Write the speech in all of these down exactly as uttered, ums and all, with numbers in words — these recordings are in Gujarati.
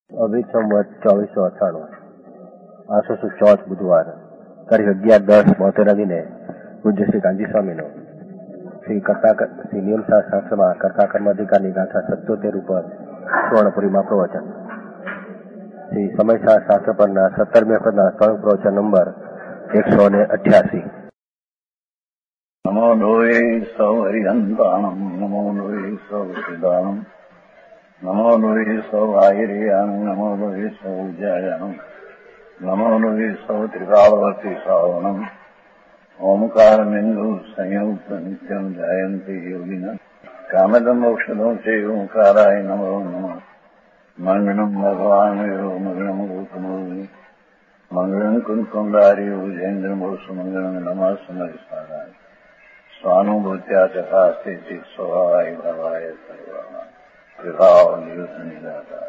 અવિત સંવત ચોવીસો અઠાણું આસો ચોથ બુધવાર તારીખ અગિયાર દસ બોતેર દિને પૂજ્ય શ્રી કાંજી સ્વામીનો શ્રી કર્તા શ્રી નિયમસા શાસ્ત્રમાં કર્તા કર્માધિકારની ગાથા સત્યોતેર ઉપર સુવર્ણપુરીમાં પ્રવચન શ્રી સમયસા શાસ્ત્ર પરના સત્તરમી પદના સ્વર્ણ પ્રવચન નંબર એકસો ને અઠ્યાસી. નમો લોહે સૌ હરિહંતાણમ નમો લોહે સૌ સિદ્ધાણમ નમો લોહે સૌ આયર્યાણમ નમો લોહે સૌ જયાણમ નમો લોહે સૌ ત્રિકાળવતી શ્રાવણમ ઓમકાર બિંદુ સંયુક્ત નિત્યમ જયંતિ યોગિના કામદમ મોક્ષદો છે ઓંકારાય નમો નમઃ. મંગળમ ભગવાન મંગળમ ગૌતમોની મંગળમ કુંકુંડારી ઉજેન્દ્ર મોક્ષ મંગળમ નમઃ સમરિસારાય સ્વાનુભૂત્યા તથા સ્થિતિ સ્વભાવાય ભવાય સર્વમાં વિભાવ નિયુદ્ધ નિરાકાર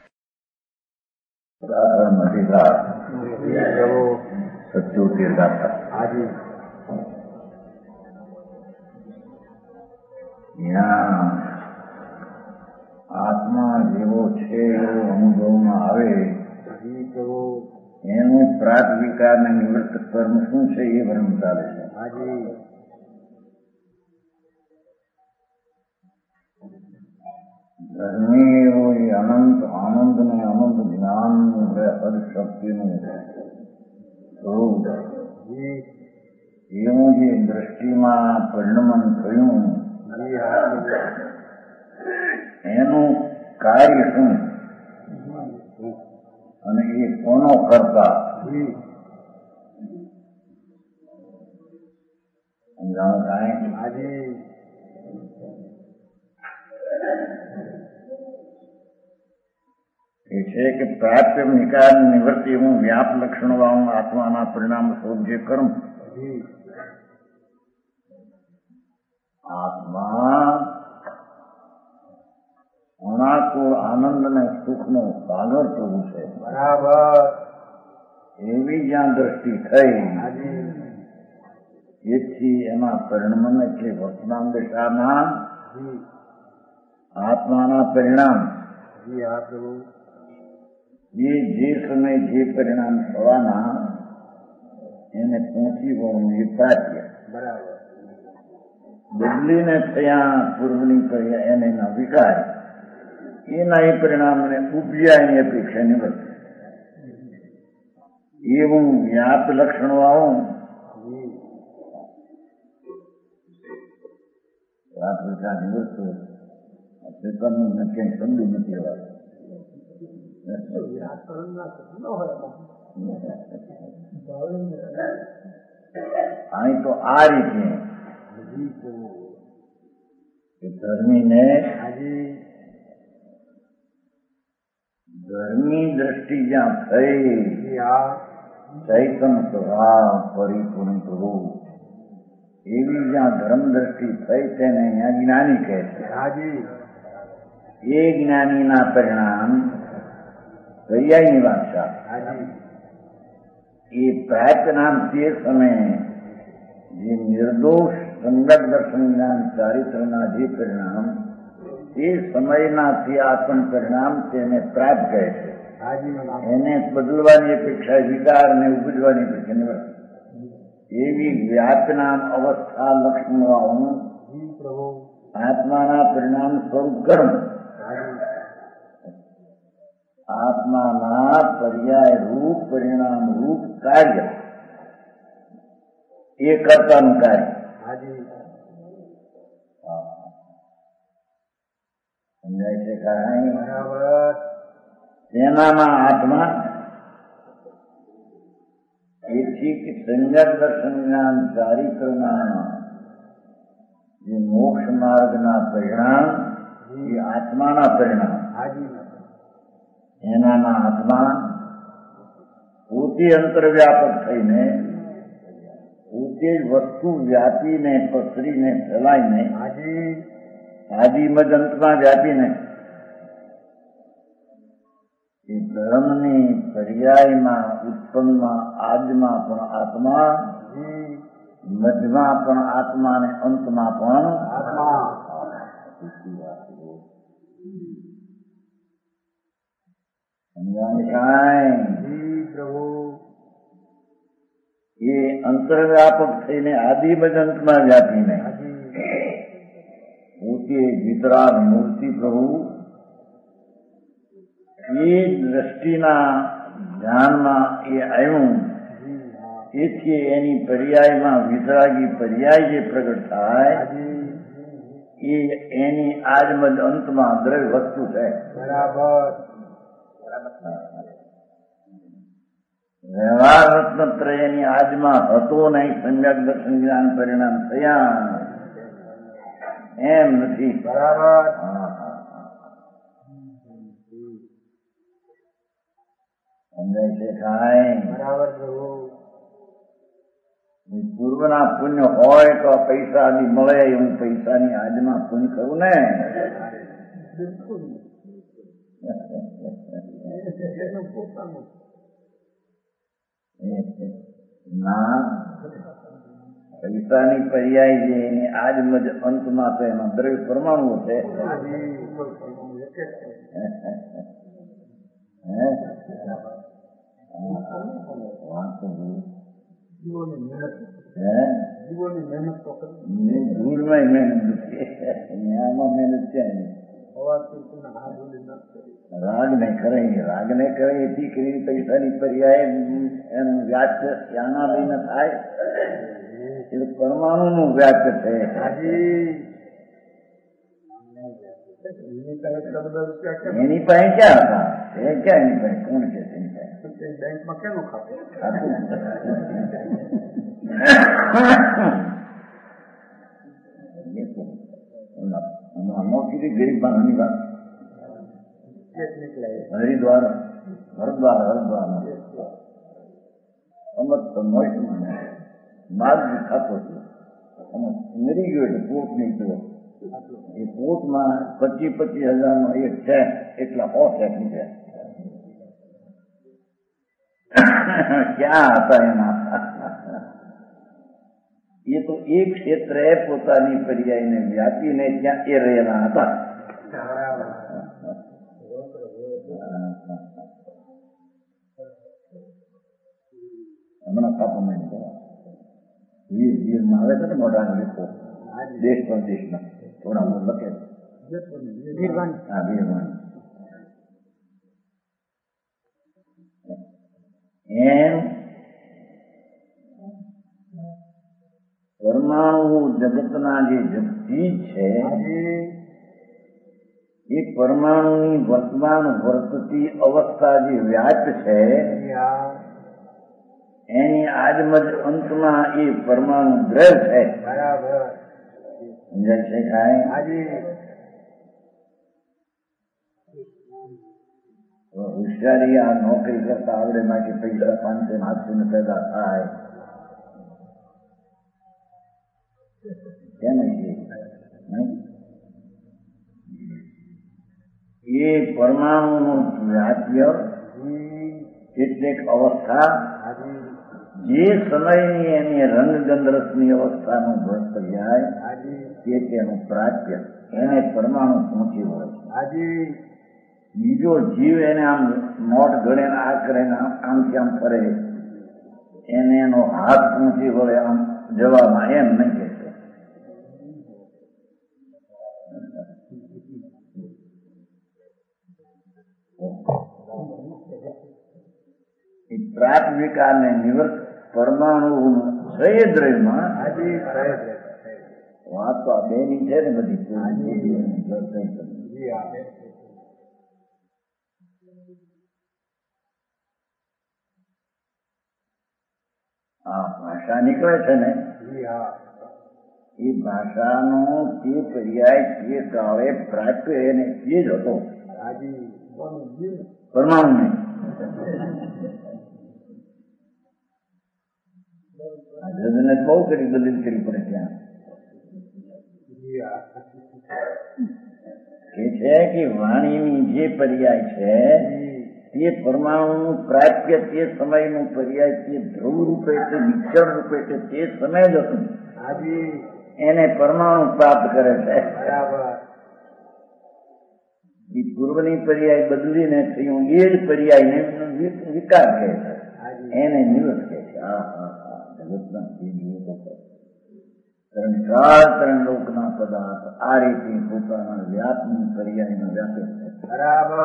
અધિકાર સત્યોતેર ગાથા. ત્યાં આત્મા જેવો છે એવો અનુભવમાં આવે એનું પ્રાત વિકારને નિવૃત્ત કર્મ શું છે એ વર્ણન ચાલે છે. ધર્મી એવો એ અનંત આનંદ ને અનંત જ્ઞાન હદ શક્તિનું સ્વરૂપ એવું જે દ્રષ્ટિમાં પરિણમન થયું એનું કાર્ય શું અને એ કોનો કરતા સમજાણું કાંઈ એ છે કે પ્રાપ્ત નિકાલ નિવૃત્તિ હું વ્યાપ લક્ષણ વાળું આત્માના પરિણામ સ્વરૂપ જે કર્મ આત્મા અનાકુળ આનંદ અને સુખનો સાગર પ્રભુ છે. બરાબર. એવી જ્યાં દ્રષ્ટિ થઈ એથી એમાં પરિણમન એટલે વર્તમાન દશામાં આત્માના પરિણામ એ જે સમય જે પરિણામ થવાના એને પહોંચી વળવું એ પ્રાપ્ય. બરાબર. બદલીને થયા પૂર્વની કર્યા એને ના વિકાર એના એ પરિણામને ઉપજ્યા એની અપેક્ષા નિવૃત્ત એવું વ્યાપ લક્ષણ વાળું વ્યાપ વિચાર નિવૃત્ત ક્યાંય સમજુ નથી એવા અહીં તો આ રીતે ધર્મીને ધર્મી દ્રષ્ટિ જ્યાં થઈ ચૈતન સ્વભાવ પરિપૂર્ણ પ્રભુ એવી જ્યાં ધર્મ દ્રષ્ટિ થઈ તેને અહીંયા જ્ઞાની કહે છે. એ જ્ઞાનીના પરિણામ પર્યાયની વાંચા એ પ્રાપ્ત નામ તે સમયે જે નિર્દોષ સંગત દર્શન જ્ઞાન ચારિત્રના જે પરિણામ એ સમયના તે આત્મ પરિણામ તેને પ્રાપ્ત કહે છે. એને બદલવાની અપેક્ષા વિકાર ને ઉપજવાની અપેક્ષા નિવૃત્ત એવી વ્યાપનામ અવસ્થા લક્ષણ આત્માના પરિણામ સ્વરૂપ કર્મ આત્માના પર્યાય રૂપ પરિણામ રૂપ કાર્ય એ કર્તાનું કાર્ય સમજાય છે. કારણ બરાબર તેનામાં આત્મા એથી કે સંજ્ઞા દર્શન જ્ઞાન ચારિત્રના જે મોક્ષ માર્ગના પરિણામ એ આત્માના પરિણામ એનામાં આત્મા પોતે અંતર્વ્યાપક થઈને પોતે વસ્તુ વ્યાપીને પસરીને ફેલાઈને આદિમદ અંતમાં વ્યાપીને એ ધર્મની પર્યાયમાં ઉત્પન્નમાં આદમાં પણ આત્મા મધ્યમાં પણ આત્મા અને અંતમાં પણ આત્મા જી પ્રભુ એ અંતર્વ્યાપક થઈને આદિમજ અંતમાં વ્યાપીને પોતે વિતરાગ મૂર્તિ પ્રભુ એ દ્રષ્ટિના ધ્યાનમાં એ આવ્યું. તેથી એની પર્યાયમાં વિતરાગી પર્યાય જે પ્રગટ થાય એ એની આજમજ અંતમાં દ્રવ્ય વસ્તુ છે. બરાબર. વ્યવહાર રત્નત્રય એની આજમાં હતો નહીં, સમ્યક દર્શન જ્ઞાન પરિણામ થયા એમ નથી. બરાબર. સમજાય છે કાંઈ? બરાબર. પૂર્વના પુણ્ય હોય તો પૈસા આદિ મળે, હું પૈસાની આજમાં પુણ્ય કરું ને. ના, પૈસાની પર્યાય જે એની આજમજ અંતમાં તો એમાં દ્રવ્ય પરમાણુઓ છે. દૂરમાં મહેનત આમાં મહેનત છે. રાગ ને કરે રાગ ને કરે એથી કરી પૈસાની પર્યાય એનું વ્યાજ યાના બી ન થાય. એટલે પરમાણુ નું વ્યાજ છે. એની પાસે ક્યાં હતા? એ ક્યાં એની પાસે? કોણ છે એની પાસે? બેંકમાં કેનું ખાતું? નોકરી ગરીબ માણસની વાત. હરિદ્વાર હરદ્વાર હરદ્વાર અમર તો મોટ મને માર્ગ ખાતો હતો. મરી ગયો એટલે પોટ નહીં ગયો. એ પોટમાં પચીસ પચીસ હજાર નો એક છે, એટલા સો છે. ક્યાં હતા એના? એ તો એક ક્ષેત્રે પોતાની પર્યાયને વ્યાપીને ત્યાં એ રહેલા હતા. હમણાં કાપમાં વીર વીરમાં આવે છે ને મોટા લોકો દેશ પરદેશના થોડા હું લખે. હા, વીરવાણી. એમ પરમાણુ જગતના જે જગતી છે એ પરમાણુની વર્તમાન વર્તતી અવસ્થા જે વ્યાપ છે એની આજમજ અંતમાં એ પરમાણુ દ્રવ છે. બરાબર. સમજાય છે કાંઈ? હોશિયારી આ નોકરી કરતા આવડે માટે પૈસા પાંચસો આઠસો ને પેદા થાય કેમ છે? એ પરમાણુ નું વ્યાપ્ય કેટલીક અવસ્થા જે સમયની એની રંગગંધરસની અવસ્થાનું ભ્રષ્ટ જાય તે તેનું પ્રાપ્ય એને પરમાણુ પહોંચી હોય. બીજો જીવ એને આમ નોટ ગણે આ કરે આમથી આમ ફરે એને એનો હાથ પહોંચી વળે આમ જવામાં એમ નહીં કે પ્રાથમિક અને નિવૃત્ત પરમાણુ સહદ્રયમાં વાત તો આ બે ની છે ને બધી. આ ભાષા નીકળે છે ને એ ભાષાનો તે પર્યાય તે કાળે પ્રાપ્ય એને તે જ હતો પરમાણુ નહીં. જજને બહુ કરી દલીલ કરી પડે ત્યાં કે છે કે વાણીની જે પર્યાય છે તે પરમાણુનું પ્રાપ્ય તે સમયનું પર્યાય તે ધ્રુવ રૂપે તે વિક્ષણ રૂપે તે તે સમય જ હતું એને પરમાણુ પ્રાપ્ત કરે છે. એ પૂર્વની પર્યાય બદલીને થયું એ જ પર્યાયને વિકાર કહે છે, એને નિવૃત્ત કહે છે. આ હા હા જગતના ત્રણચાર ત્રણ લોકના પદાર્થ આ રીતે પોતાના વ્યાપની પર્યાયમાં વ્યાપે છે. બરાબર.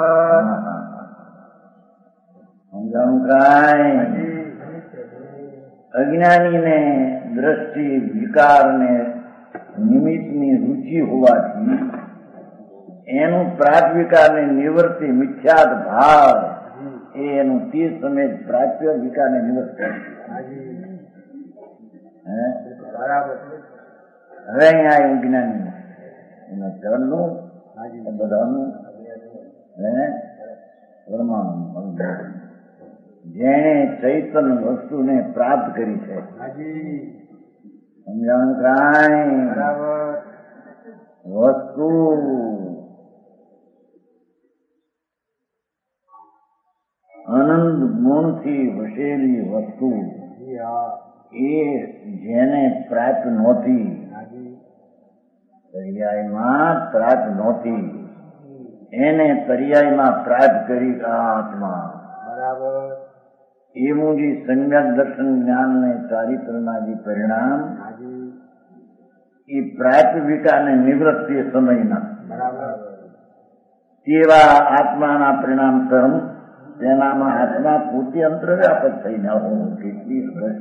સમજાણું કાંઈ? અજ્ઞાનીને દ્રષ્ટિ વિકારને નિમિત્તની રુચિ હોવાથી એનું પ્રાપ્ત નિવૃત્તિ મિથ્યાત ભાવ એ એનું તે સમય પ્રાપ્ય વિકારને નિવૃત્ત કરે. બરાબર. હવે અહીંયા આવ્યું જ્ઞાની એના જળનું બધાનું હે પરમાણુ જેણે ચૈતન વસ્તુને પ્રાપ્ત કરી છે. સમજાણું કાંઈ? બરાબર. વસ્તુ આનંદ ગુણથી વસેલી વસ્તુ એ જેને પ્રાપ્ત નહોતી, પર્યાયમાં પ્રાપ્ત નહોતી, એને પર્યાયમાં પ્રાપ્ત કરી આ આત્મા. બરાબર. એવું જે સમ્યક દર્શન જ્ઞાન ને ચારિત્રના જે પરિણામ એ પ્રાપ્ત વિકારને નિવૃત્તિ સમયના તેવા આત્માના પરિણામ કર્મ તેનામાં આત્મા પોતે અંતર્વ્યાપક થઈને આવું કેટલી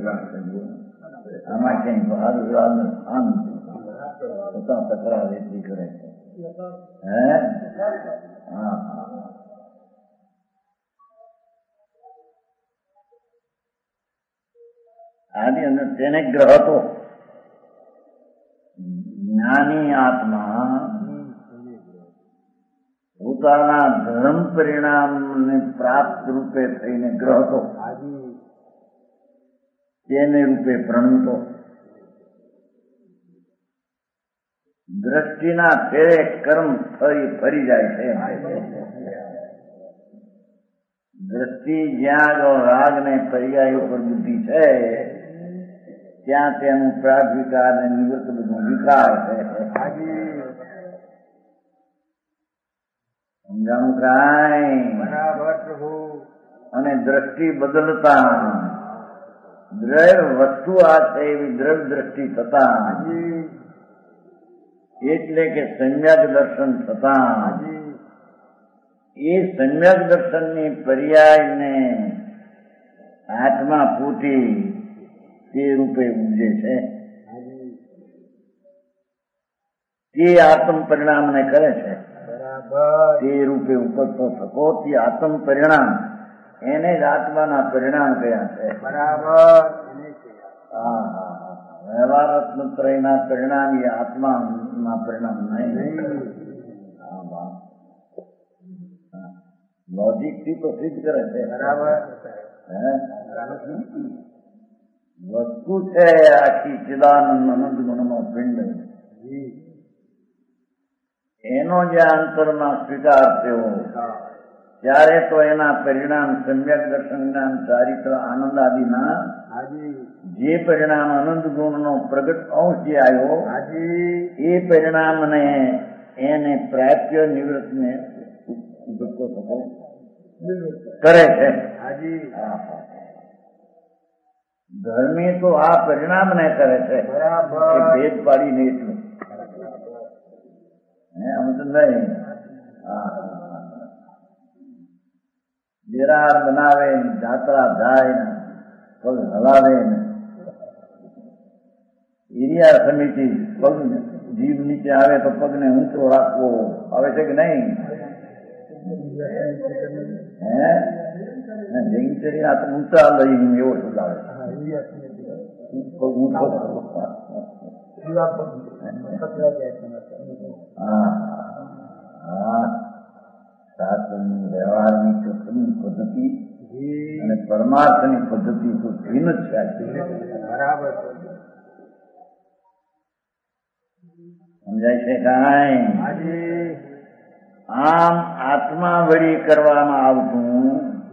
આમાં કઈ બહાર વિવાદનું સ્થાન પોતા તકરાર એટલી કરે છે. હે હા હા આની અંદર તેને ગ્રહ હતો. જ્ઞાની આત્મા પોતાના ધર્મ પરિણામને પ્રાપ્ત રૂપે થઈને ગ્રહ હતો, તેને રૂપે પ્રણતો. દ્રષ્ટિના ફેરે કર્મ ફરી ફરી જાય છે. દ્રષ્ટિ જ્યાં જો રાગ ને પર્યાય ઉપર બુદ્ધિ છે ત્યાં તેનું પ્રાગ વિકાર ને નિવૃત્ત બધું વિકાર છે. સમજાણું કાંઈ? બરાબર પ્રભુ. અને દ્રષ્ટિ બદલતા દ્રવ્ય વસ્તુ આ છે એવી દ્રવ્ય દ્રષ્ટિ થતા એટલે કે સમ્યક દર્શન થતા એ સમ્યક દર્શનની પર્યાયને આત્મા પોતી તે રૂપે ઉપજે છે. તે આત્મ પરિણામને કરે છે. તે રૂપે ઉપજતો થકો તે આત્મ પરિણામ એને જ આત્માના પરિણામ કયા છે. બરાબર. હા હા વ્યવહાર રત્નત્રયના પરિણામ એ આત્માના પરિણામ નહીં. લોજિક થી તો સિદ્ધ કરે છે. બરાબર. વસ્તુ છે આખી ચિદાનંદ અનંત ગુણનો પિંડ, એનો જે અંતરમાં સ્વીકાર થયો ત્યારે તો એના પરિણામ સમ્યક દર્શન જ્ઞાન ચારિત્ર આનંદ આદિના જે પરિણામ અનંત ગુણનો પ્રગટ અંશ જે આવ્યો એ પરિણામને એને પ્રાપ્ય નિવૃત્તને ઉપજતો થતો કરે છે. ધર્મી તો આ પરિણામને કરે છે. ભેદ પાડીને એટલું આમ તો નહીં. બિરાર બનાવે જાત્રા જાય ને પગ હલાવે ને એરિયા સમિતિ પગ જીભ નીચે આવે તો પગને ઊંચો રાખવો આવે છે કે નહીં? હે જૈનચર્યા તો ઊંચા લઈ એવો સુધારે પગ ઊંચો. હા હા શાસ્ત્રની વ્યવહારની કૃષ્ણની પદ્ધતિ અને પરમાર્થની પદ્ધતિ તો ભિન્ન જ છે. બરાબર. સમજાય છે કાંઈ? આમ આત્મા વળી કરવામાં આવતું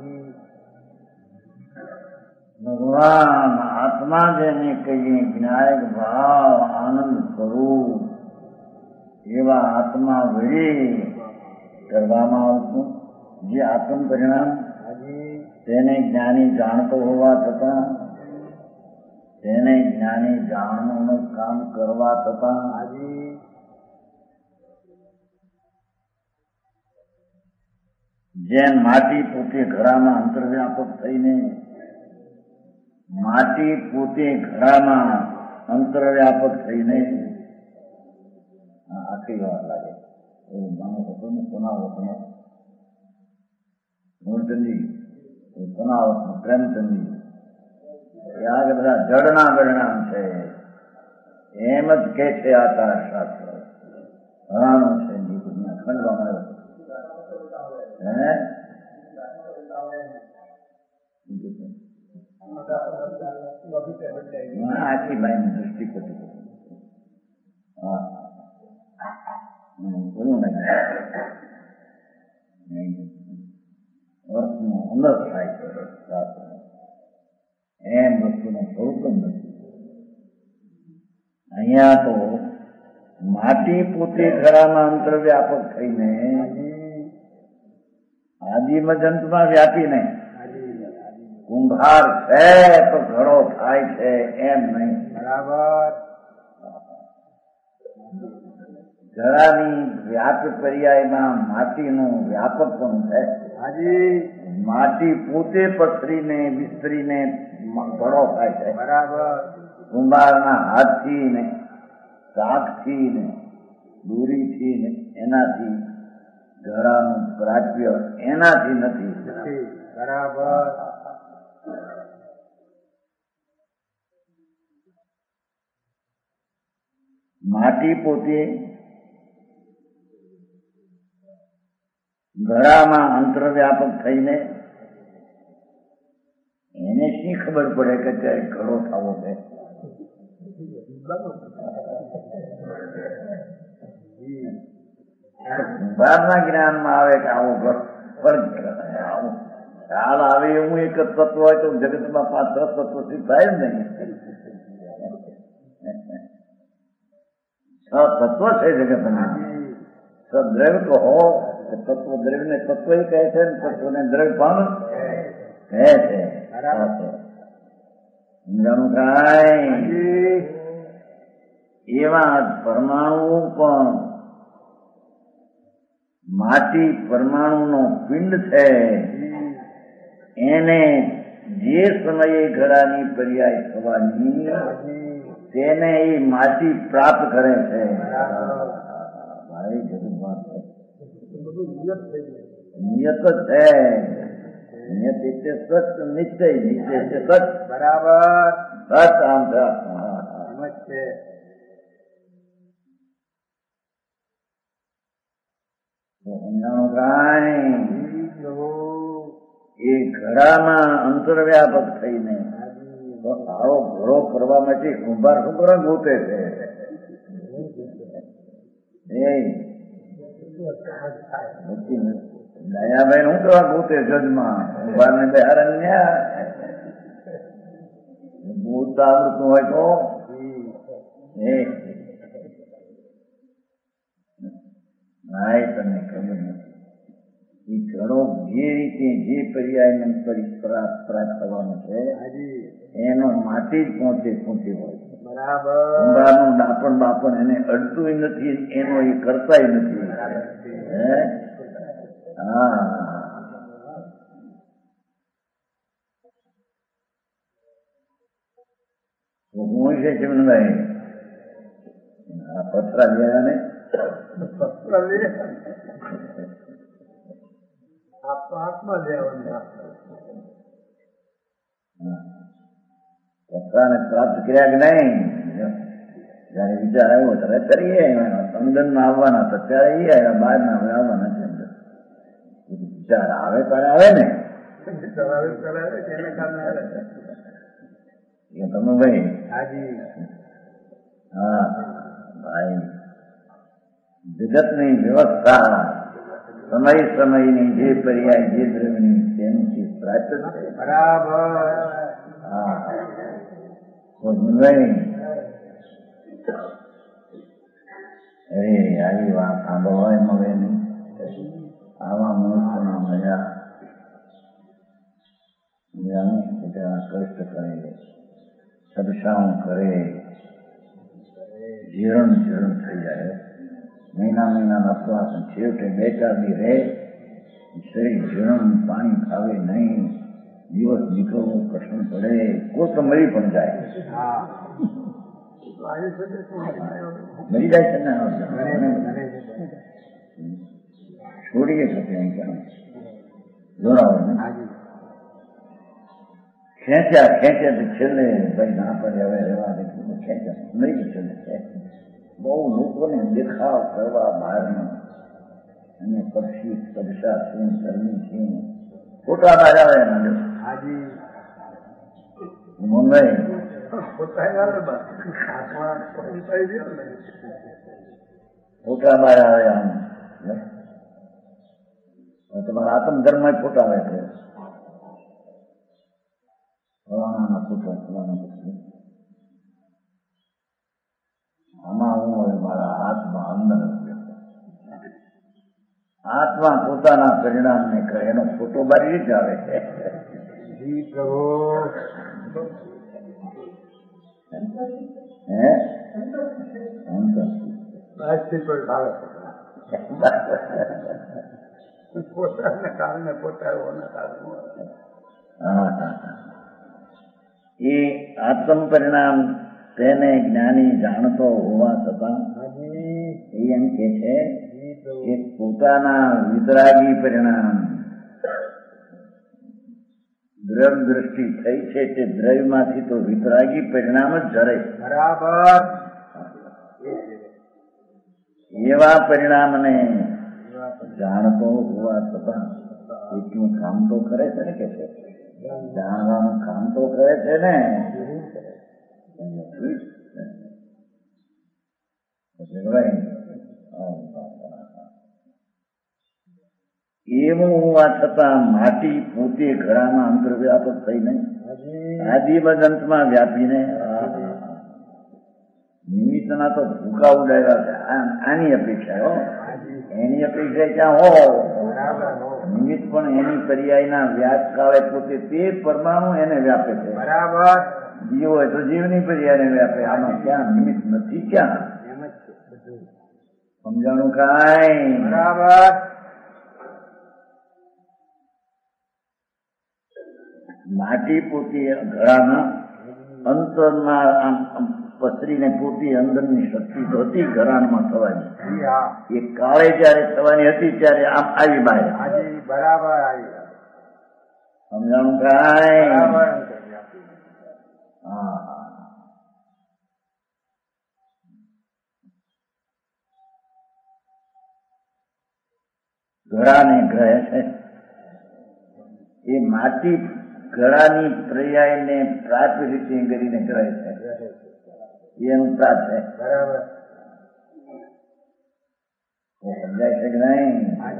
ભગવાન આત્મા જેને કહીએ જ્ઞાયક ભાવ આનંદ સ્વરૂપ એવા આત્મા વળી કરવામાં આવતું જે આત્મ પરિણામ હાજી તેને જ્ઞાની જાણતો હોવા છતાં તેને જ્ઞાની જાણવાનું કામ કરવા છતાં હાજી જેમ માટી પોતે ઘડામાં અંતર્વ્યાપક થઈને માટી પોતે ઘડામાં અંતર્વ્યાપક થઈને આખી વાર લાગે એવું માણસ હતો ને સોનાવતનો મૂર્તજી સોનાવતનો પ્રેમચંદી એ આગળ બધા જડના પરિણામ છે એમ જ કે છે આચાર શાસ્ત્ર ઘણાનું છે ખંડવામાં આવ્યો હે આખી ભાઈની દૃષ્ટિ ખોટી હા બોલું ને અર્થનું અંદર થાય છે એમ વસ્તુનું સ્વરૂપ જ નથી અહીંયા તો માટી પોતે ઘડામાં અંતર્વ્યાપક થઈને આદિમજંતમાં વ્યાપી નહીં કુંભાર છે તો ઘડો થાય છે એમ નહીં બરાબર ઘડાની વ્યાપ પર્યાયમાં માટીનું વ્યાપક પણ છે હાજી માટી પોતે પથરીને વિસ્તરીને ઘડો થાય છે બરાબર કુંભારના હાથથી ને શાકથી ને દોરીથી ને એનાથી ઘડાનું પ્રાપ્ય એનાથી નથી નથી બરાબર માટી પોતે ઘડામાં અંતર્વ્યાપક થઈને એને શી ખબર પડે કે ત્યારે ઘડો થવો છે બહારના જ્ઞાનમાં આવે કે આવો પણ આવો ખ્યાલ આવે એવું એક જ તત્વ હોય તો જગતમાં પાંચ દસ તત્વ થી થાય જ નહીં છ તત્વ છે જગતમાં સદ્રવ્ય તો હો તત્વ દ્રવ્ય ને તત્વ કહે છે ને તત્વ ને દ્રવ્ય પણ કહે છે સમજાણું કાંઈ એવા પરમાણુ પણ માટી પરમાણુનો પિંડ છે એને જે સમયે ઘડાની પર્યાય થવાની તેને એ માટી પ્રાપ્ત કરે છે ભાઈ જરૂર વાત છે નિયત છે નિયત એટલે સત નિશ્ચય નિશ્ચય છે સત બરાબર સત આમ છે સમજાણું કાંઈ એ ઘડામાં અંતર્વ્યાપક થઈને તો આવો ઘડો કરવા માટે કુંભાર શું કરવા ગોતે છે દયાભાઈ શું કરવા ગોતે જજમાં કુંભાર ને બેહારણ્યા ભૂત આવડતું હોય તો એ નાય તમને ખબર નથી એ ઘડો જે રીતે જે પર્યાય પ્રાપ્ત થવાનો છે એનો માટી જ પહોંચે પહોંચી હોય છે બરાબર કુંભારનું ડાપણ બાપણ એને અડતું નથી એનો એ કરતા નથી હે હા હું છે ચિમનભાઈ આ પથરા ગયા ને પથરાને પ્રાપ્ત કર્યા કે નહીં જયારે વિચાર આવ્યો ત્યારે કરીએ અંદર ના આવવાના હતા ત્યારે એ આવ્યા બહાર ના આવવાના છે વિચાર આવે ત્યારે આવે ને તમે ભાઈ હા ભાઈ જગતની વ્યવસ્થા સમય સમયની જે પર્યાય જે દ્રવ્યની તેની પ્રાપ્ત છે બરાબર હા ભાઈ અરે આવી વાત સાંભળવા મળે નહીં આવા મનુષ્યના મજા કષ્ટ કરે, સદશાઓ કરે, જીરણ જીરણ થઈ જાય. મહિના મહિનાના અપવાસ છેવટે બે ચાર દી રહે, શરીર જીરણ, પાણી ખાવે નહીં, દિવસ નીકળવું કઠણ પડે, કોઈ તો મરી પણ જાય. મરી જાય છે ને છોડીએ છે ત્યાં ક્યાં જોડાવો ખેંચ્યા ખેંચ્યા તો છેલ્લે ભાઈ ના પડે હવે રહેવા દે ખેંચ્યા નહીં છેલ્લે બહુ લોકોને દેખાવ કરવા બહારનો અને પક્ષી કબસા છે ધર્મી છે ફોટા બહાર આવે એના હાજી મુંબઈ ફોટા બહાર આવે આમ તમારા આત્મધર્મ ફોટા આવે છે ફલાણાના ફોટા ફલાણા પછી આમાં હું હવે મારા હાથમાં અંદર આત્મા પોતાના પરિણામને કહે એનો ફોટો બારી જ આવે છે. જી પ્રભુ હે પોતાના કારણે પોતા એ આત્મ પરિણામ તેને જ્ઞાની જાણતો હોવા છતાં એ એમ કે છે કે પોતાના વિતરાગી પરિણામ દ્રવ્ય દ્રષ્ટિ થઈ છે તે દ્રવ્યમાંથી તો વિતરાગી પરિણામ જ જરે. બરાબર. એવા પરિણામને જાણતો હોવા છતાં એટલું કામ તો કરે છે ને કે છે જાણવાનું કામ તો કરે છે ને એવું હોવા છતાં માટી પોતે ઘડામાં અંતર્વ્યાપક થઈ નહીં આદિબદ અંતમાં વ્યાપીને નિમિત્તના તો ભૂકા ઉડાવ્યા છે. આની અપેક્ષા હો એની અપેક્ષા ક્યાં હો નિમિત્ત પણ એની પર્યાયના વ્યાપ કાળે પોતે તે પરમાણુ એને વ્યાપે છે. બરાબર. જીવ હોય તો જીવની પર્યાયને વ્યાપે. આમાં ક્યાં નિમિત્ત નથી ક્યાં સમજાણું કાંઈ. બરાબર. માટી પોતે ઘડાના અંતરમાં આમ પથરીને પોતી અંદરની શક્તિ તો હતી ઘરાણમાં થવાની એ કાળે જયારે થવાની હતી ત્યારે આમ આવી બહાર. બરાબર. આવી સમજાણું કાંઈ. હા ઘડાને ગ્રહે છે એ માટી ઘડાની પર્યાયને પ્રાપ્ત રીતે કરીને ગ્રહે છે એનું પ્રાપ્ત છે. બરાબર. સમજાય છે કે નહીં.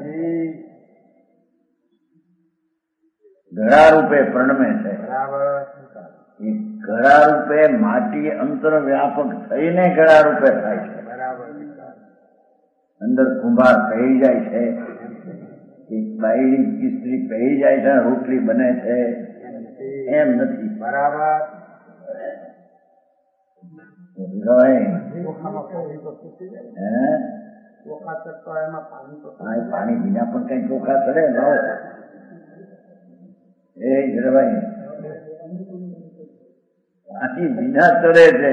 ઘડા રૂપે પ્રણમે છે. બરાબર. એ ઘડા રૂપે માટી અંતર વ્યાપક થઈને ઘડા રૂપે થાય છે. બરાબર. અંદર કુંભાર કહી જાય છે એક બાયડી સ્ત્રી કહી જાય છે રોટલી બને છે એમ નથી. બરાબર. પાણી વિના પણ કઈ ચોખા ચડે ન એ હીરાભાઈ પાણી વિના ચડે છે.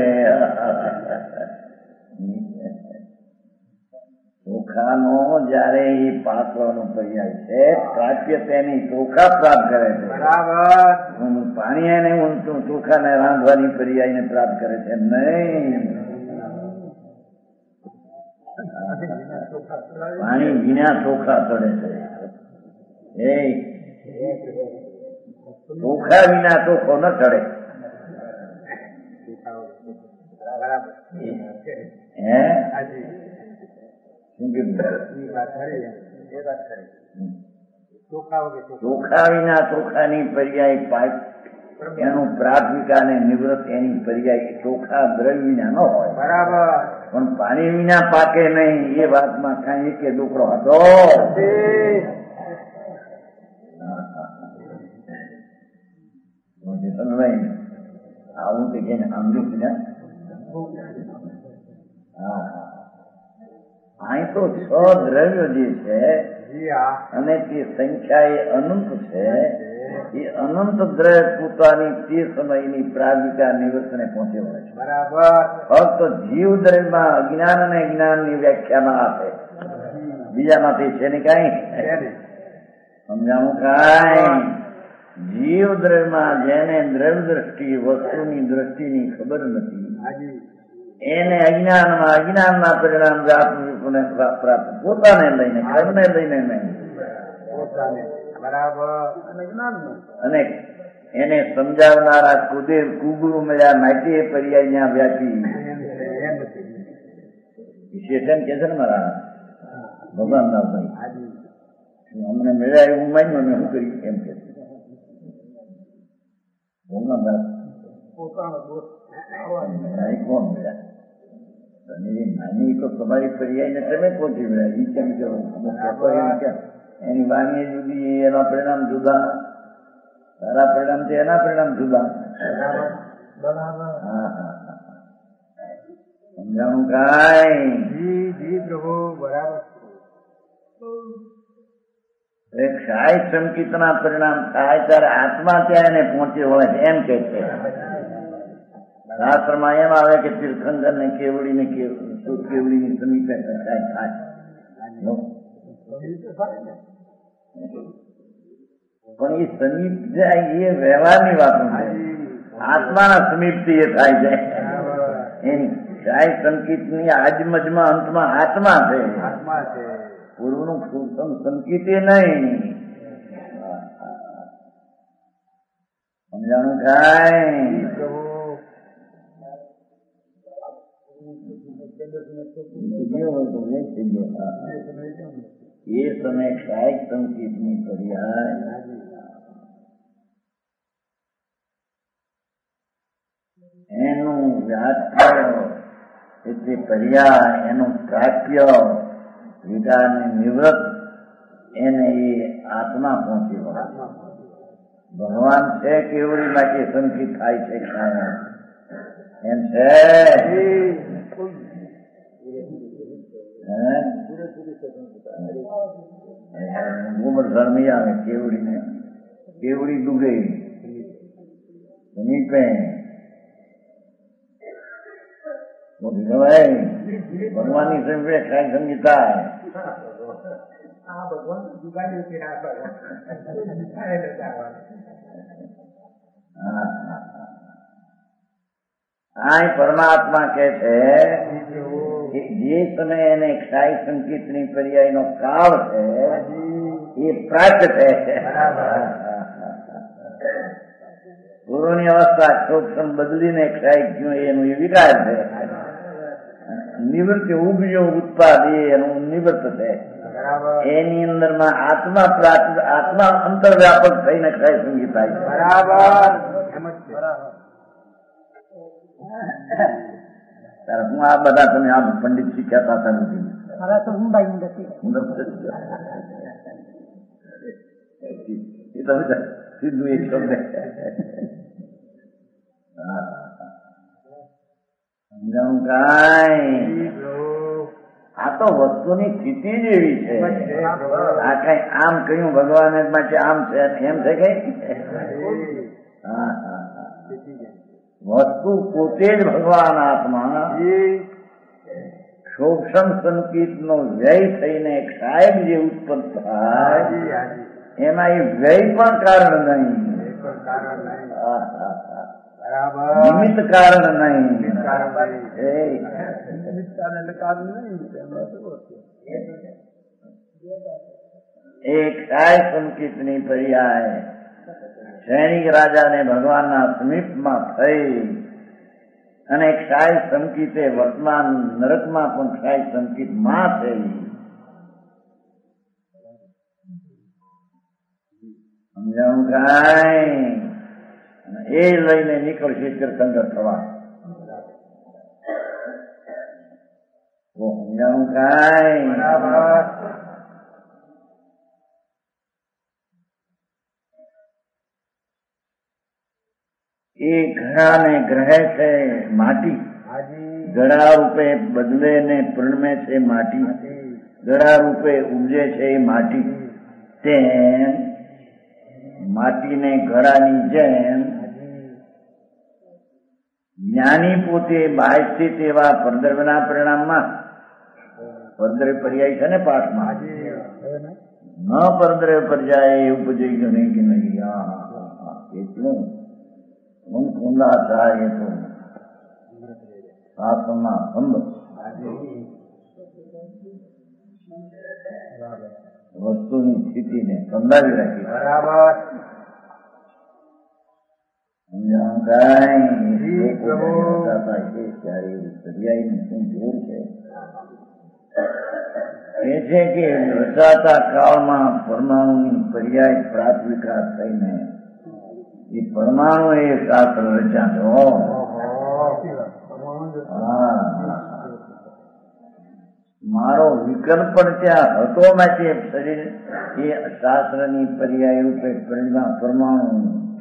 ચોખાનો જયારે એ પાકવાનો પર્યાય છે પ્રાપ્ય તેની ચોખા પ્રાપ્ત કરે છે. બરાબર. પાણી એને ચોખાને રાંધવાની પર્યાયને પ્રાપ્ત કરે છે નહીં. પાણી વિના ચોખા ચડે છે. એ ચોખા વિના ચોખ્ખો ન ચડે. હે ચોખા વિના ચોખાની પર્યાય પાક એનું પ્રાથમિકા ને નિવૃત્ત એની પર્યાય ચોખા દ્રવ્ય વિના ન હોય. બરાબર. પણ પાણી વિના પાકે નહીં એ વાતમાં કાંઈ કે ડુકરો હતો. સ્વદ્રવ્ય જે છે જી હા અને તે સંખ્યા એ અનંત છે, એ અનંત દ્રવ્ય પોતાની તે સમયની પ્રાજિકા નિવૃત્તને પહોંચે હોય છે. બરાબર ફક્ત જીવ દ્રવ્યમાં અજ્ઞાન અને જ્ઞાનની વ્યાખ્યામાં આપે, બીજામાંથી છે ને કઈ સમજાવું કાંઈ. જીવ દ્રવ્યમાં જેને દ્રવ્ય દ્રષ્ટિ વસ્તુની દ્રષ્ટિની ખબર નથી, એને અજ્ઞાનમાં અજ્ઞાનના પરિણામ પ્રાપ્ત પોતાને લઈને કર્મને લઈને નહીં. બરાબર અને એને સમજાવનારા કુદેવ કુગુરુ મળ્યા નાટ્ય પર્યાય ત્યાં વ્યાપી વિશેષણ કે છે ને મારા ભગવાન દાસભાઈ અમને મળ્યા એવું માન્યું અમે શું કરી એમ કે ભગવાન દાસ કોણ મળ્યા નાની તો તમારી પર્યાય ને તમે પહોંચી મળ્યા ઈ કેમ કરો એની વાણી જુદી, એના પરિણામ જુદા, તારા પરિણામ છે એના પરિણામ જુદા. હા હા સમજાણું કાંઈ. જી જી પ્રભુ બરાબર. ક્ષાય સંકિતના પરિણામ થાય ત્યારે આત્મા ત્યાં એને પહોંચે હોય છે એમ કે છે. શાસ્ત્રમાં એમ આવે કે તીર્થંકર ને કેવડી ને કેવડી ની સમીપે થાય થાય પણ એ સમીપ જાય એ વ્યવહારની વાત નથી, આત્માના સમીપથી એ થાય છે. એની ક્ષાય સંકિતની આજમજમાં અંતમાં આત્મા છે, પૂર્વનું સૂક્ષ્મ સંકિત એ નહીં. સમજાણું કાંઈ. એ સમય ક્ષાયક સંકેતની પર્યાય એનું વ્યાખ્ય એટલે પર્યાય એનું પ્રાપ્ય વિકારની નિવૃત્ત એને એ આત્મા પહોંચી હોય. ભગવાન છે કેવડી માટે સંકિત થાય છે ક્ષાય એમ છે. ઉમર ધર્મી આવે કેવડી ને કેવડી ડૂબે સમીપે ભગવાનની સમીપે કાંઈ સંગીતા આ પરમાત્મા કે છે જે સમય એને ક્ષાય સંકેતની પર્યાયનો કાળ છે એ પ્રાપ્ત છે. પૂર્વની અવસ્થા સૂક્ષ્મ બદલીને ક્ષાય ગયું એનું એ વિકાર છે. નિવૃત્તિ ઉભજો ઉત્પાદ એનું નિવૃત્ત છે. એની અંદરમાં આત્મા પ્રાપ્ત આત્મા અંતર્વ્યાપક થઈને ક્ષાય સંગીત થાય છે. ત્યારે હું આ બધા તમે આ પંડિત શીખ્યા હતા નથી સીધું એક શબ્દ સમજાવું કાંઈ. આ તો વસ્તુની સ્થિતિ જ એવી છે. આ કઈ આમ કહ્યું ભગવાન માટે આમ છે એમ છે કઈ. હા હા વસ્તુ પોતે જ ભગવાન આત્મા સૂક્ષ્મ સંકેત નો વ્યય થઈને ક્ષાય જે ઉત્પન્ન થાય એમાં એ વ્યય પણ કારણ નહીં, નિમિત્ત કારણ નહીં. એ ક્ષાય સંકેત ની પર્યાય સૈનિક રાજાને ભગવાનના સમીપમાં થઈ અને ક્ષાય સંકિતે વર્તમાન નરકમાં પણ ક્ષાય સંકિત માં થઈ. સમજાવું કાંઈ. એ લઈને નીકળશે તીર્થંકર થવા. સમજાવું કાંઈ. એ ઘડાને ગ્રહે છે માટી, ઘડા રૂપે બદલે ને પ્રણમે છે માટી. ગળા રૂપે ઉપજે છે એ માટી, તેમ માટીને ઘડાની જેમ જ્ઞાની પોતે બાહ્ય સ્થિત એવા પરદ્રવ્યના પરિણામમાં, પરદ્રવ્ય પર્યાય છે ને પાઠમાં, ન પરદ્રવ્ય પર્યાય ઉપજે ગણે કે નહીં. એટલું ઊંડા થાય એ તો શાસનના સંબંધ વસ્તુની સ્થિતિને સંભાળી રાખી. બરાબર પર્યાયનું શું જોર છે એ છે કે રચાતા કાળમાં પરમાણુની પર્યાય પ્રાપ્ત વિકાસ થઈને એ પરમાણુ એ શાસ્ત્ર રચ્યા છો. હા, મારો વિકલ્પ પણ ત્યાં હતો માટે શરીર એ શાસ્ત્રની પર્યાય રૂપે પરમાણુ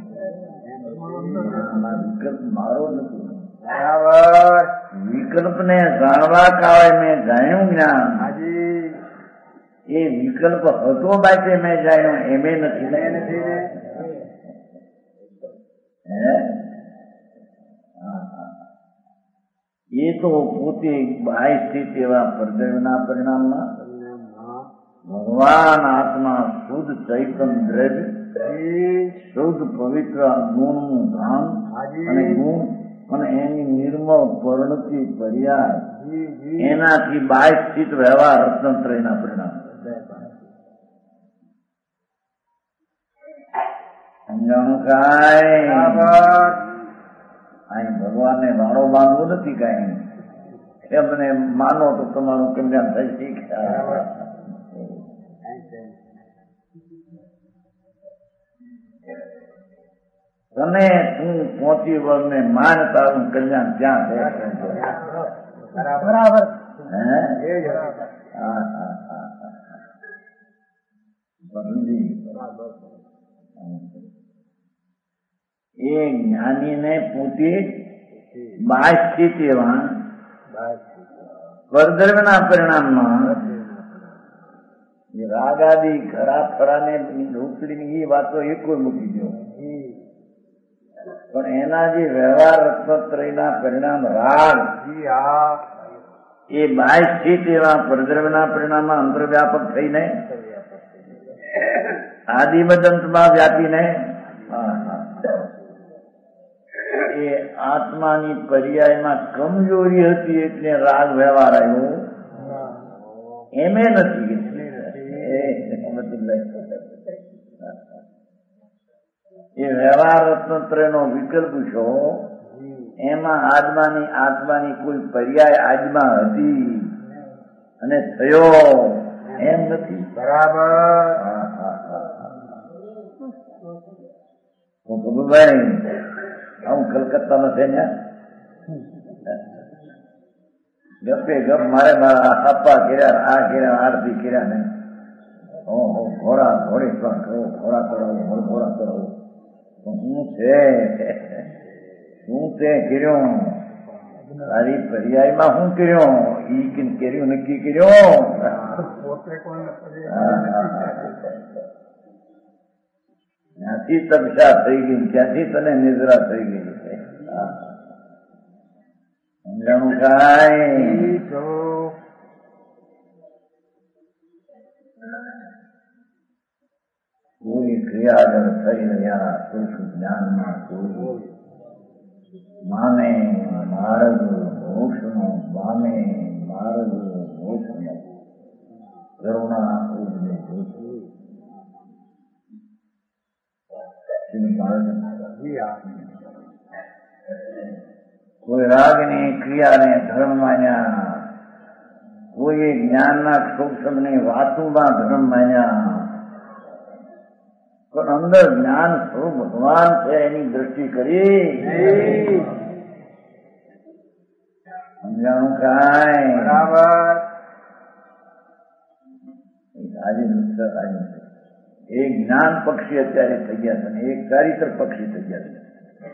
વિકલ્પ મારો નથી. બરાબર. વિકલ્પ ને જાણવા કાળે મેં જાણ્યું જ્ઞાન, એ વિકલ્પ હતો માટે મેં જાણ્યું એમે નથી. એ તો પોતે બાહ્ય સ્થિત એવા પરદ્રવ્યના પરિણામમાં ભગવાન આત્મા શુદ્ધ ચૈતન દ્રવ્ય, શુદ્ધ પવિત્ર ગુણનું ધામ અને ગુણ અને એની નિર્મળ પરિણતિ પર્યાય, એનાથી બાહ્ય સ્થિત વ્યવહાર રત્નત્રયના પરિણામ. સમજાણું કાંઈ? અહીં ભગવાનને વાળો બાંધવો નથી કાંઈ, એમને માનો તો તમારું કલ્યાણ થઈ શીખ્યા. તને તું પહોંચી વળને માન, તારું કલ્યાણ ત્યાં છે. બરાબર. હે હા હા હા એ જ્ઞાનીને પોતે બાહ્ય સ્થિત એવા પરદ્રવ્યના પરિણામમાં રાગ આદિ ખરા ફરાને રોકડીની એ વાતો એ કોઈ મૂકી દો, પણ એના જે વ્યવહાર રત્નત્રયના પરિણામ રાગ એ બાહ્ય સ્થિત એવા પરદ્રવ્યના પરિણામમાં અંતર્વ્યાપક થઈને આદિમદંતમાં વ્યાપીને એ આત્માની પર્યાયમાં કમજોરી હતી એટલે રાગ વ્યવહાર આવ્યો, એમે નથી. એ વ્યવહાર રત્નત્રયનો વિકલ્પ છો, એમાં આત્માની આત્માની કોઈ પર્યાય આજમાં હતી અને થયો એમ નથી. બરાબર. હું કબૂભાઈ હું કલકત્તામાં છે ને ગપે ગપ મારે મારા આપા કર્યા, આ કર્યા, આરતી કર્યા ને ઓહો ઘોડા ઘોડી પણ કરો, ઘોડા કરાવો, ઘોડા કરાવો. શું છે શું તે કર્યો તારી પર્યાયમાં શું કર્યો ઈ કર્યું નક્કી કર્યો. ક્યાંથી તપસ્યા થઈ ગઈ, ક્યાંથી તને નિદ્રા થઈ ગઈ. સમજાણું કાંઈ? કોઈ ક્રિયાગર થઈ રહ્યા સૂક્ષ્મ જ્ઞાનમાં કોઈ માને માર્ગ મોક્ષનો, માને માર્ગ મોક્ષનો કરુણા ઉજને જોશું. કોઈ રાગની ક્રિયાને ધર્મ માન્યા, કોઈ જ્ઞાનના સૂક્ષ્મની વાતોમાં ધર્મ માન્યા, પણ અંદર જ્ઞાન સ્વરૂપ ભગવાન છે એની દ્રષ્ટિ કરી. સમજાણું કાંઈ? બરાબર. આજે આજે એક જ્ઞાન પક્ષી અત્યારે થઈ ગયા છે ને એક ચારિત્ર પક્ષી થઈ ગયા છે.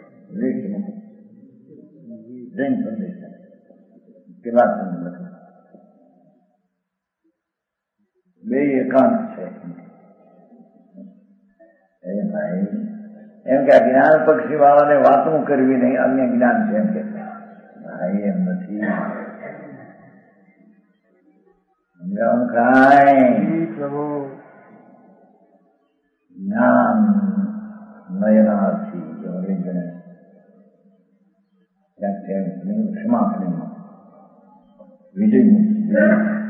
જૈન સંદેશ કેટલા બે એકાંત છે. એ ભાઈ એમ કે આ જ્ઞાન પક્ષી વાળાને વાતું કરવી નહીં, અન્ય જ્ઞાન છે એમ કે ભાઈ એમ નથી. કાંઈ પ્રભુ જ્ઞાન નયનાર્થી અરવિંદને ક્ષમાપણીમાં વિજય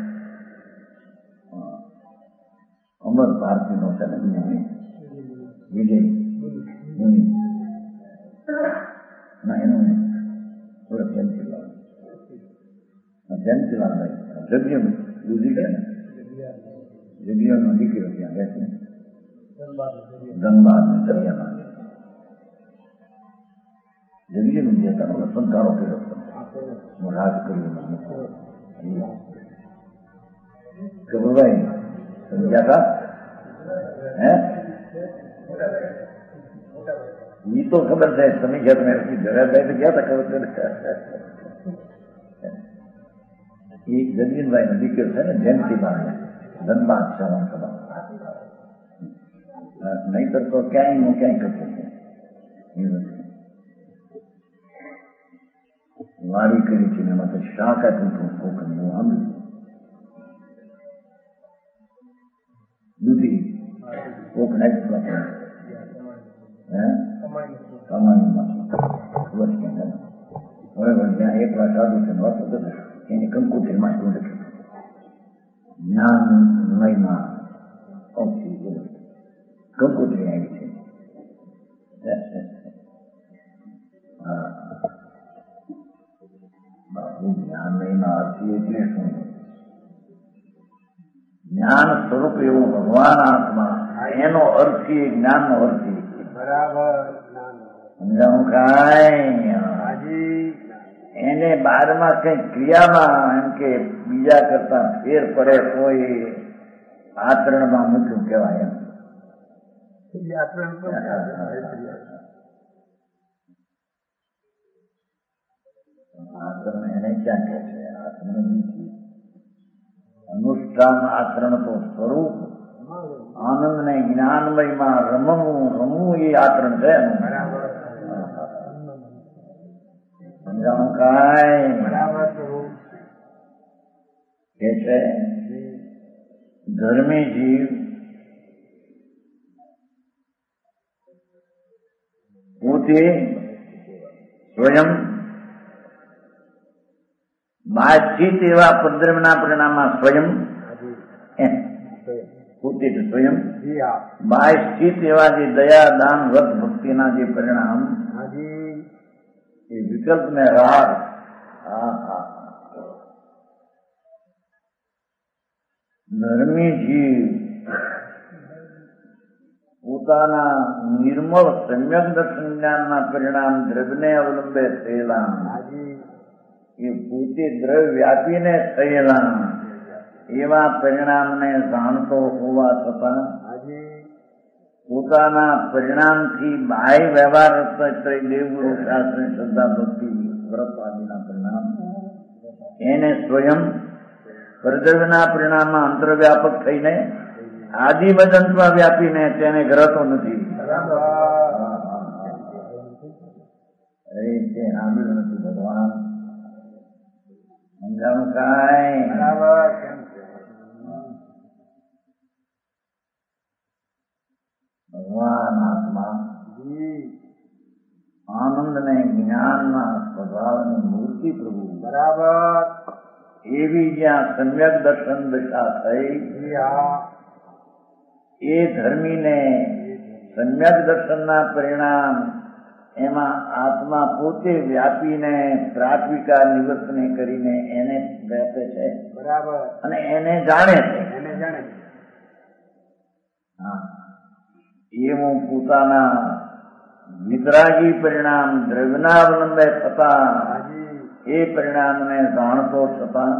અમર ભારતીનો છે ને વિજય ના એનું થોડો જયંતિલાલ જયંતિલાલભાઈ જગ્ય ગુજરી ગયા ને જગ્યાનો દીકરો ત્યાં બેસે ધનબાદ દરિયામાં જગ્યાનું જે હતા સંતારો કર્યો હતો રાજ કર્યું ખબરભાઈ સમજ્યા હતા હે ઈ તો ખબર છે. તમે ગયા તમે જગતભાઈ તો ગયા હતા ખબર છે. એક જગીનભાઈ નો દીકરો છે ને જયંતિભાઈ ધનબાદ શ્રવણ સભા નહીતર તો ક્યાંય હું ક્યાંય કરતો વાડી કરી છે એમાં તો શાક આપ્યું હતું કોકન હું સાંભળ્યું દૂધી કોક નાખ્યું હે કમાણીમાં ખબર છે બરાબર. જ્યાં એક વાર સાધુ છે વાત હતો એને કંકુત્રીમાં શું લખ્યું જ્ઞાન મહિમા ઓછી કંકુત્રી આવી છે. હા બાપુ જ્ઞાન મહિમા અર્થી એટલે શું? જ્ઞાન સ્વરૂપ એવું ભગવાન આત્મા એનો અર્થી જ્ઞાનનો અર્થી બરાબર સમજાવું કાંઈ એને બારમાં કઈ ક્રિયામાં એમ કે બીજા કરતા ફેર પડે કોઈ આચરણમાં મૂક્યું કહેવાય એમ. આચરણ એને ક્યાં કહે છે? આચરણ નથી. અનુષ્ઠાન આચરણ તો સ્વરૂપ આનંદ ને જ્ઞાનમયમાં રમવું રમવું એ આચરણ છે એનું. સમજાવું કાંઈ કે છે ધર્મી જીવ પોતે સ્વયં બાહ્યસ્થિત એવા પદ્રવના પરિણામમાં સ્વયં પોતે સ્વયં બાહ્યસ્થિત એવા જે દયા દાન વ્રત ભક્તિના જે પરિણામ એ વિકલ્પ ને રાગ હા હા ધર્મી જીવ પોતાના નિર્મળ સમ્યક દર્શન જ્ઞાનના પરિણામ દ્રવ્યને અવલંબે થયેલા એ પોતે દ્રવ્ય વ્યાપીને થયેલા એવા પરિણામને જાણતો હોવા છતાં પોતાના પરિણામથી બાહ્ય વ્યવહાર દેવગુરુ શાસ્ત્ર શ્રદ્ધા ભક્તિ વ્રત આદિના પરિણામ એને સ્વયં પરદ્રવ્યના પરિણામમાં અંતરવ્યાપક થઈને આદિમદંતમાં વ્યાપીને તેને ગ્રહતો નથી. એ તે સાંભળ્યું નથી ભગવાન. સમજાણું કાંઈ? ભગવાન આત્મા આનંદ ને જ્ઞાનના સ્વભાવની મૂર્તિ પ્રભુ બરાબર એવી જ્યાં સમ્યક દર્શન દશા થઈ એ ધર્મીને સમ્યક દર્શનના પરિણામ એમાં આત્મા પોતે વ્યાપીને પ્રાથમિકા નિવર્તને કરીને એને વ્યાપે છે બરાબર અને એને જાણે છે એને જાણે હા એવું પોતાના વિતરાગી પરિણામ દ્રવ્યના અવલંબે થતા એ પરિણામને જાણતો છતાં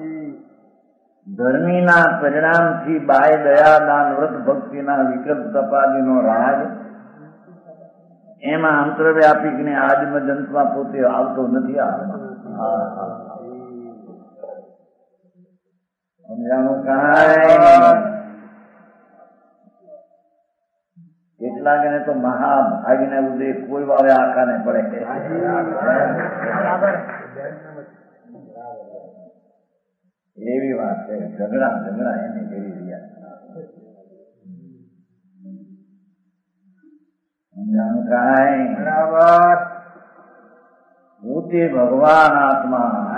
ધર્મીના પરિણામથી બાહ્ય દયા દાન વ્રત ભક્તિના વિકલ્પ તપાદીનો રાગ એમાં અંતરવ્યાપિક ને આદિમજંતમાં પોતે આવતો નથી. આત્મા સમજાણું કાંઈ? કેટલાક ને તો મહાભાગીને ઉદય કોઈ વાવે આખા ને પડે. એવી વાત છે. ઝઘડા ઝઘડા એને કરી રહ્યા. સમજાણું કાંઈ? બરાબર. પોતે ભગવાન આત્મા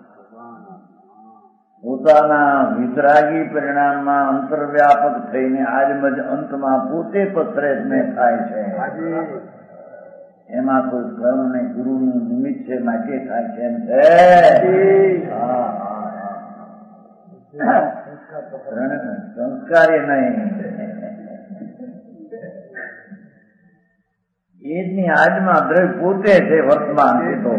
પોતાના વિતરાગી પરિણામમાં અંતર્વ્યાપક થઈને આજમજ અંતમાં પોતે પસરેજને થાય છે. એમાં કોઈ કર્મ ને ગુરુનું નિમિત્ત છે માટે થાય છે એમ છે. સંસ્કારી નહીં. એની આજમાં દ્રવ્ય પોતે છે વર્તમાન. એ તો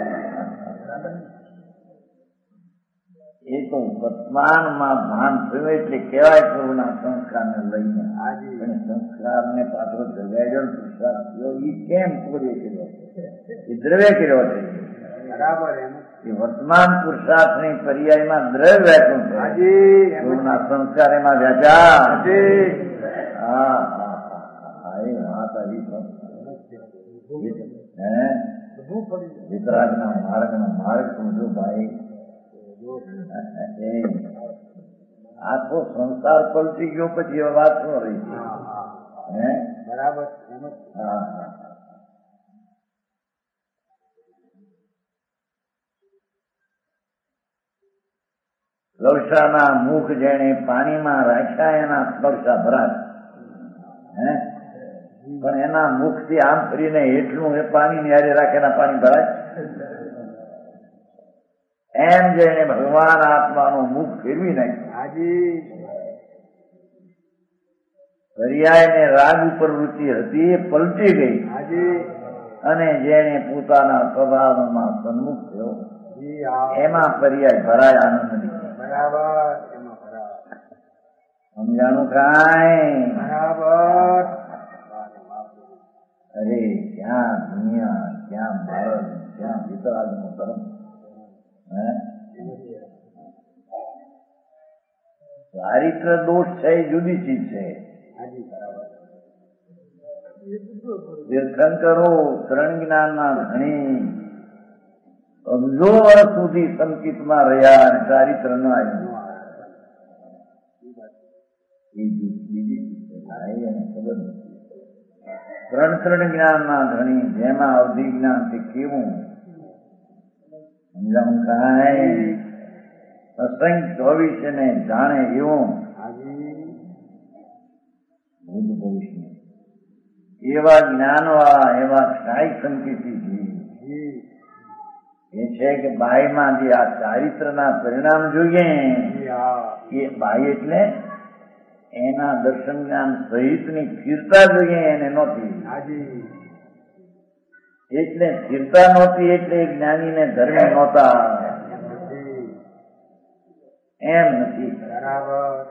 એ તો વર્તમાનમાં ભાન થયું એટલે કહેવાય પ્રભુના સંસ્કારને લઈને. અને સંસ્કારને પાત્રો જગાડ્યો પુરુષાર્થ થયો. એ કેમ પૂરી કર્યો? એ દ્રવ્ય કર્યો છે. બરાબર. એ વર્તમાન પુરુષાર્થની પર્યાયમાં દ્રવ્ય વ્યાખ્યું છે. પ્રભુના સંસ્કાર એમાં વ્યાજા. હા હા હા એ વાત આવી. વિતરાગના માર્ગનો માર્ગ સમજો ભાઈ. આખો સંસાર પલટી ગયો પછી એ વાત શું રહી છે? હે બરાબર. હા હા. સ્પર્શાના મુખ જેને પાણીમાં રાખ્યા એના સ્પર્શા ભરાય. હે પણ એના મુખથી આમ ફરીને એટલું એ પાણી યારે રાખેલા પાણી ભરાય. એમ જઈને ભગવાન આત્માનું મુખ ફેરવી નાખ્યું. પર્યાય ને રાગ ઉપર વૃત્તિ હતી એ પલટી ગઈ. અને જેને પોતાના સ્વભાવમાં સન્મુખ થયો એમાં પર્યાય ભરાય આનંદની. સમજાણું કાંઈ? બરાબર. અરે ક્યાં દુનિયા, ક્યાં ભારત, ક્યાં વિતરાગનો ધર્મ. ચારિત્ર દોષ છે એ જુદી ચીજ છે. તીર્થંકરો ત્રણ જ્ઞાનના ધણી અબજો વર્ષ સુધી સંકિતમાં રહ્યા અને ચારિત્ર ન આવ્યું. એ બીજી ચીજ છે. ખબર નથી. ત્રણ ત્રણ જ્ઞાનના ધણી જેમાં અવધિ જ્ઞાન તે કેવું સમજાવું કાંઈ? અસંખ્ય ભવિષ્યને જાણે એવું ભૂત ભવિષ્ય એવા જ્ઞાનવાળા એવા સ્થાયી સંકેતી એ છે કે બાહ્યમાં જે આ ચારિત્રના પરિણામ જોઈએ એ બાહ્ય એટલે એના દર્શન જ્ઞાન સહિતની સ્થિરતા જોઈએ એને નહોતી. એટલે સ્થિરતા નહોતી એટલે જ્ઞાનીને ધર્મી નહોતા એમ નથી. બરાબર.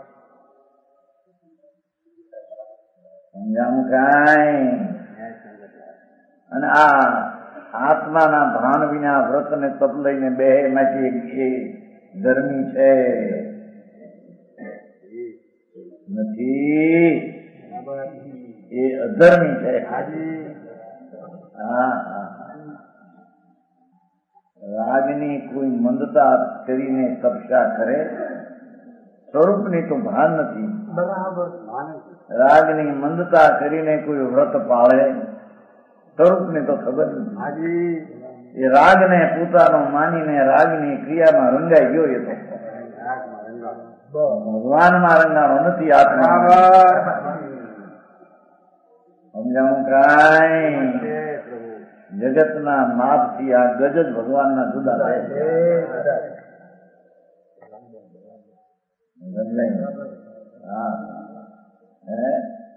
સમજાવું કાંઈ? અને આ આત્માના ભાન વિના વ્રત ને તપ લઈને બે માંથી એ ધર્મી છે નથી. એ અધર્મી છે. હા હા. રાગની કોઈ મંદતા કરીને તપસ્યા કરે સ્વરૂપની તો ભાન નથી. બરાબર. રાગની મંદતા કરીને કોઈ વ્રત પાળે સ્વરૂપની તો ખબર નથી. એ રાગને પોતાનો માનીને રાગની ક્રિયામાં રંગાઈ ગયો. એ તો ભગવાનમાં રંગાણો નથી. આત્મા સમજાવું કાંઈ? જગતના માપથી આ ગજ જ ભગવાનના જુદા છે. હા હે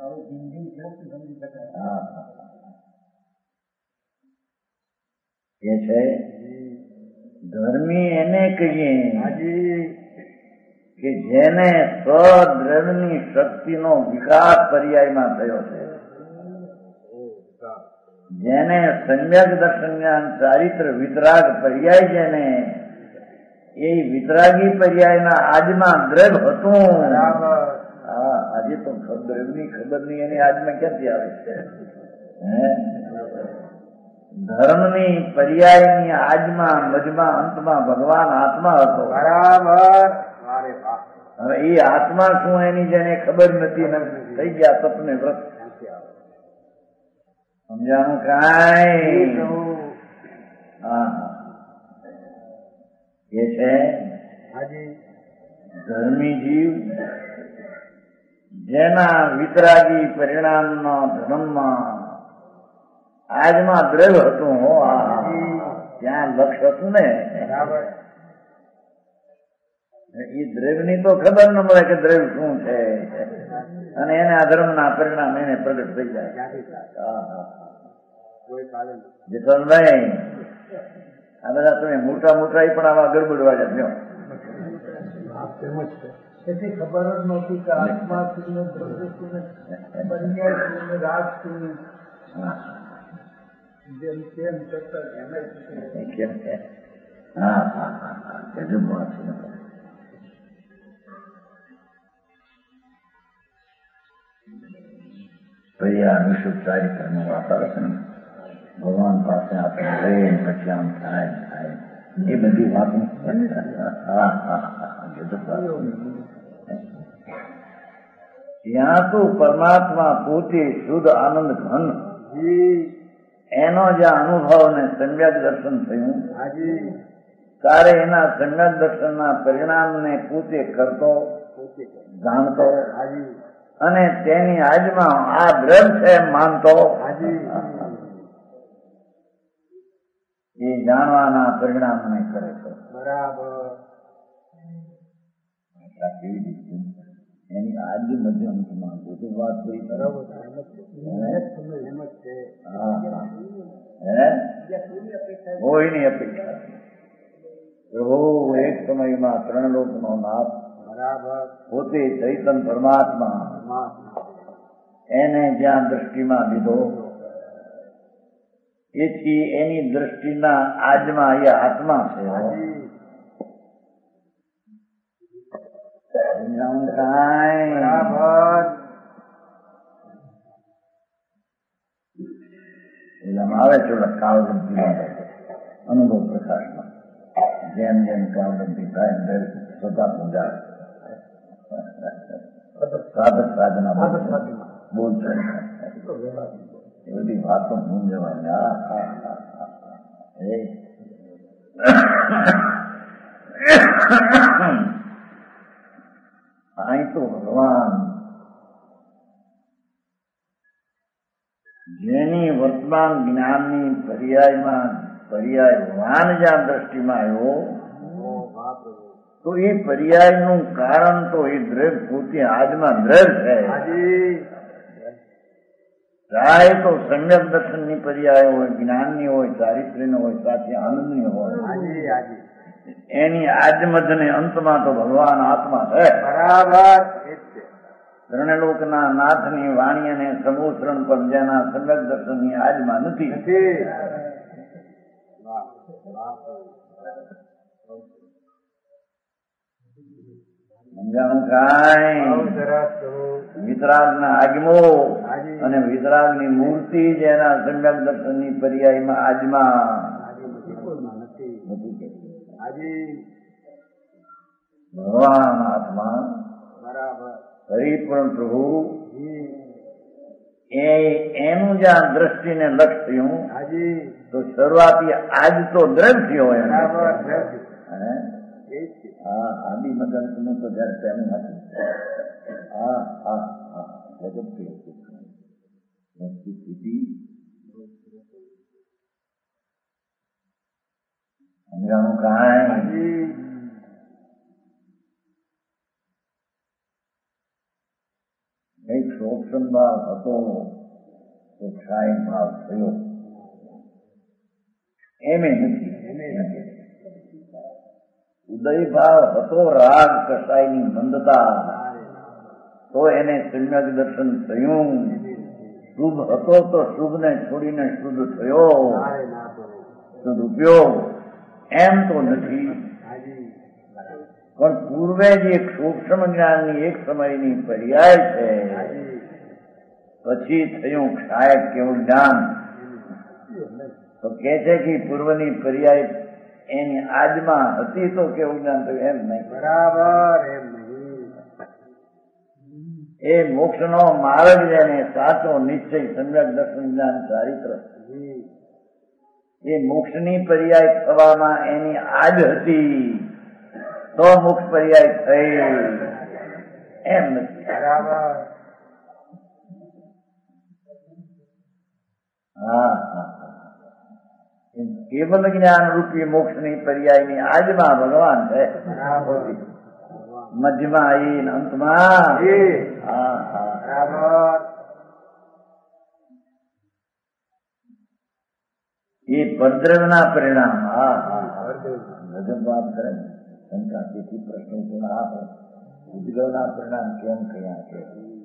હા એ છે ધર્મી એને કહીએ કે જેને સ્વદ્રવ્યની શક્તિનો વિકાસ પર્યાયમાં થયો છે. જેને સમ્યક દર્શન જ્ઞાન ચારિત્ર વિતરાગ પર્યાય જેને એ વિતરાગી પર્યાયના આજમાં દ્રઢ હતું. બરાબર. હા, આજે તો દ્રઢની ખબર નહીં, એની આજમાં ક્યાંથી આવે છે? હે ધર્મની પર્યાયની આજમાં મજમાં અંતમાં ભગવાન આત્મા હતો. બરાબર. વારે વાહ. હવે એ આત્મા શું એની જેને ખબર નથી, થઈ ગયા તપને વ્રત. સમજાણું કાંઈ? હા, એ છે હાજી. ધર્મી જીવ જેના વિતરાગી પરિણામનો ધર્મમાં આજમાં દ્રઢ હતું. હો, ત્યાં લક્ષ્ય હતું ને. બરાબર. એ દ્રવ્યની તો ખબર ન મળે કે દ્રવ્ય શું છે, અને એને આ ધર્મના પરિણામ એને પ્રગટ થઈ જાય. જેઠાભાઈ, આ બધા તમે મોટા મોટા પણ આવા ગડબડવા જજો. એથી ખબર જ નહોતી કે આત્મા શું, દ્રવ્ય શું, પર્યાય શું, રાગ શું, જેમ તેમ કરતા. હા હા હા, ગજબ વાત છે. પછી આ વિશુદ્ધ ચારિત્રનું વાતાવરણ ભગવાન પાસે આપણે લઈએ, પછી આમ થાય થાય એ બધી વાતો. હા હા હા, ત્યાં તો પરમાત્મા પોતે શુદ્ધ આનંદ ઘન, એનો જ્યાં અનુભવ ને સમ્યક દર્શન થયું, ત્યારે એના સમ્યક દર્શનના પરિણામને પોતે કરતો, જાણતો, અને તેની આજમાં આ દ્રઢ છે માનતો, એ જાણવાના પરિણામને કરે છે. બરાબર. કેવી રીતે એની આજ મધ્ય અંતમાં બધું વાત થઈ. કોઈની અપેક્ષા પ્રભુ એક સમયમાં ત્રણ લોકનો નાથ, પોતે ચૈતન પરમાત્મા, એને જ્યાં દ્રષ્ટિમાં લીધો, એથી એની દ્રષ્ટિના આજમાં એ આત્મા છે. આવે છે ઓલા કાળગંધી અનુભવ પ્રકાશમાં, જેમ જેમ કાળગંધી થાય એમ સ્વતા સમજાવે. સાધક સાધના બોલ છે એ બધી વાતો મૂંઝવાની. હા હા હા, અહીં તો ભગવાન જેની વર્તમાન જ્ઞાનની પર્યાયમાં પર્યાયવાન જ્યાં દ્રષ્ટિમાં આવ્યો, તો એ પર્યાયનું કારણ તો એ દ્રવ્ય પોતે આજમાં દ્રવ્ય છે. ચાહે તો સમ્યક દર્શનની પર્યાય હોય, જ્ઞાનની હોય, ચારિત્ર્યની હોય, સાથે આનંદની હોય, એની આજમદ ને અંતમાં તો ભગવાન આત્મા છે. બરાબર. ત્રણલોકના નાથની વાણી અને સમોસરણ પર જેના સમ્યક દર્શનની આજમાં નથી. સમજાણું કાંઈ? વિતરાગના આગમો અને વિતરાગની મૂર્તિ જેના સમ્યક દર્શનની પર્યાયમાં આજમાં નથી. ભગવાન આત્મા પરિપૂર્ણ પ્રભુ, એ એનું જ્યાં દ્રષ્ટિને લક્ષ થયું, તો શરૂઆતી આજ તો દ્રવ્ય હોય. હા, આદિ મદન નું તો જયારે તેનું હતું. હા હા હા, જગત સ્થિતિ સમજાણું કાંઈ? એક શોષણ ભાવ હતો તો ક્ષાય ભાવ થયો, એમે નથી. ઉદય ભાવ હતો રાગ કસાયની મંદતા, તો એને સમ્યક દર્શન થયું. શુભ હતો તો શુભ ને છોડીને શુદ્ધ થયો, શુદ્ધ ઉપયોગ એમ તો નથી. પણ પૂર્વે જે સૂક્ષ્મ જ્ઞાનની એક સમયની પર્યાય છે, પછી થયું ક્ષાયક કેવું જ્ઞાન. તો કે છે કે પૂર્વની પર્યાય એની આજમાં હતી તો કેવું જ્ઞાન થયું એમ નહીં. બરાબર એમ એ મોક્ષનો માર્ગ જેને સાચો નિશ્ચય સમ્યક દર્શન જ્ઞાન ચારિત્ર એ મોક્ષની પર્યાય થવામાં એની આજ હતી તો મોક્ષ પર્યાય થઈ એમ નથી. બરાબર. હા હા કેવલ જ્ઞાન રૂપી મોક્ષની પર્યાયની આજમાં ભગવાન છે. મધ્યમાં આવીને અંતમાં. હા હા બરાબર. એ પરદ્રવના પરિણામ. હા હા ગજબ વાત કરે. શંકા તેથી પ્રશ્ન આપો ઉદ્ગવના પરિણામ કેમ કયા છે?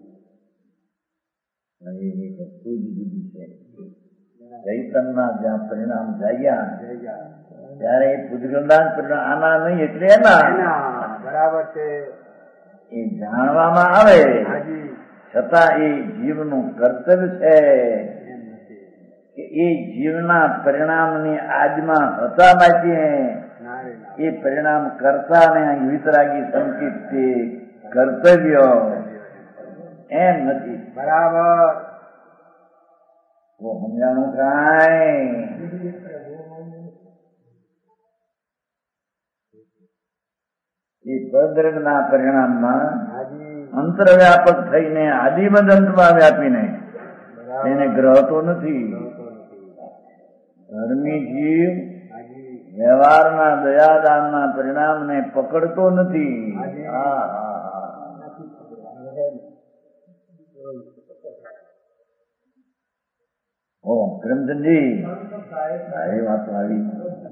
વસ્તુ જ જુદી છે. ચૈતનના જ્યાં પરિણામ જાગ્યા ત્યારે એ પૂજગલના પરિણામ આના નહીં એટલે એના. બરાબર છે. એ જાણવામાં આવે છતાં એ જીવનું કર્તવ્ય છે કે એ જીવના પરિણામની આજમાં હતા માટે એ પરિણામ કરતા ને વિતરાગી સંકેત છે કર્તવ્ય એમ નથી. બરાબર. તો સમજાણું કાંઈ એ પદ્રગના પરિણામમાં અંતરવ્યાપક થઈને આદિબદ્ધ અંતમાં વ્યાપીને એને ગ્રહતો નથી. ધર્મી જીવ વ્યવહારના દયાદાનના પરિણામને પકડતો નથી. હા હા ઓ કરમચંદજી એ વાત આવી.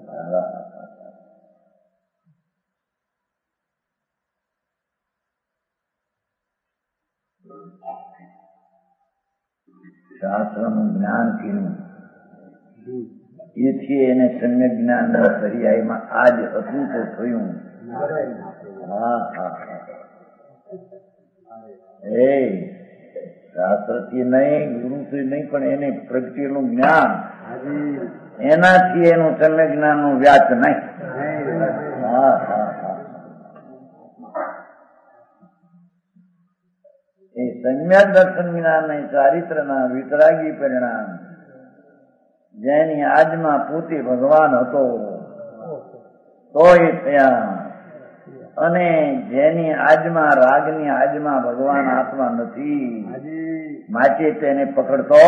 શાસ્ત્રનું જ્ઞાન કર્યું એથી એને સમ્યક જ્ઞાન પર્યાયમાં આજ હતું તો થયું. હા હા એ શાસ્ત્રથી નહીં ગુરુથી નહીં પણ એને પ્રગટેલું જ્ઞાન એનાથી એનું સમ્યક જ્ઞાન નું વ્યાચ નહીં. હા હા હા એ સમ્યક દર્શન જ્ઞાન ચારિત્રના વિતરાગી પરિણામ જેની આજમાં પોતે ભગવાન હતો તો એ થયા અને જેની આજમાં રાગની આજમાં ભગવાન આત્મા નથી માટે તેને પકડતો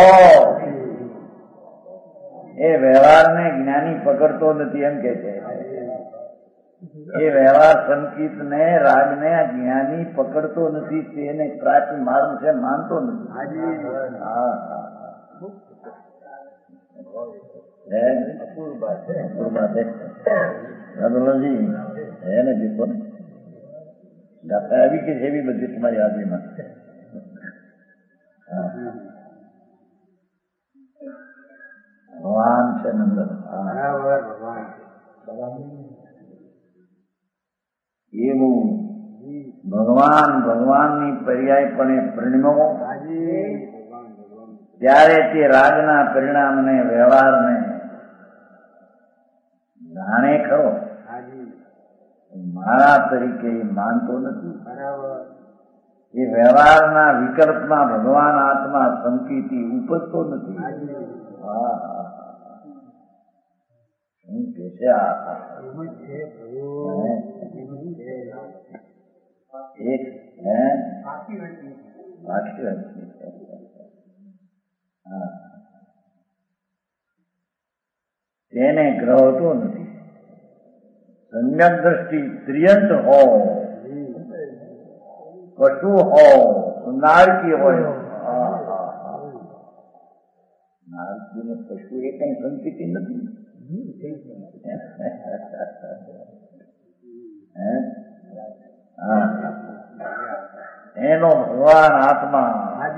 એ વ્યવહારને જ્ઞાની પકડતો નથી એમ કે છે. એ વ્યવહાર સંકિત ને રાગ ને જ્ઞાની પકડતો નથી તેને પ્રાપ્ત માર્ગ છે માનતો નથી. હા હા એને દીધો ને દાખલા આવી કે એવી બધી તમારી હાજરીમાં ભગવાન છે નંદન. એવું ભગવાન ભગવાનની પર્યાયપણે પરિણમો ત્યારે તે રાગના પરિણામને વ્યવહારને જાણે ખરો મારા તરીકે એ માનતો નથી. એ વ્યવહારના વિકલ્પમાં ભગવાન આત્મા સંકિતી ઉપજતો નથી. હા શું કે છે આ એક હે સાચી વાત છે. તેને ગ્રહતો નથી. સમ્યક દ્રષ્ટિ ત્રિયંત હો કશું હો નારકી હોય નારકી ને પશુ એ કઈ સંકિતિ નથી. એનો ભગવાન આત્મા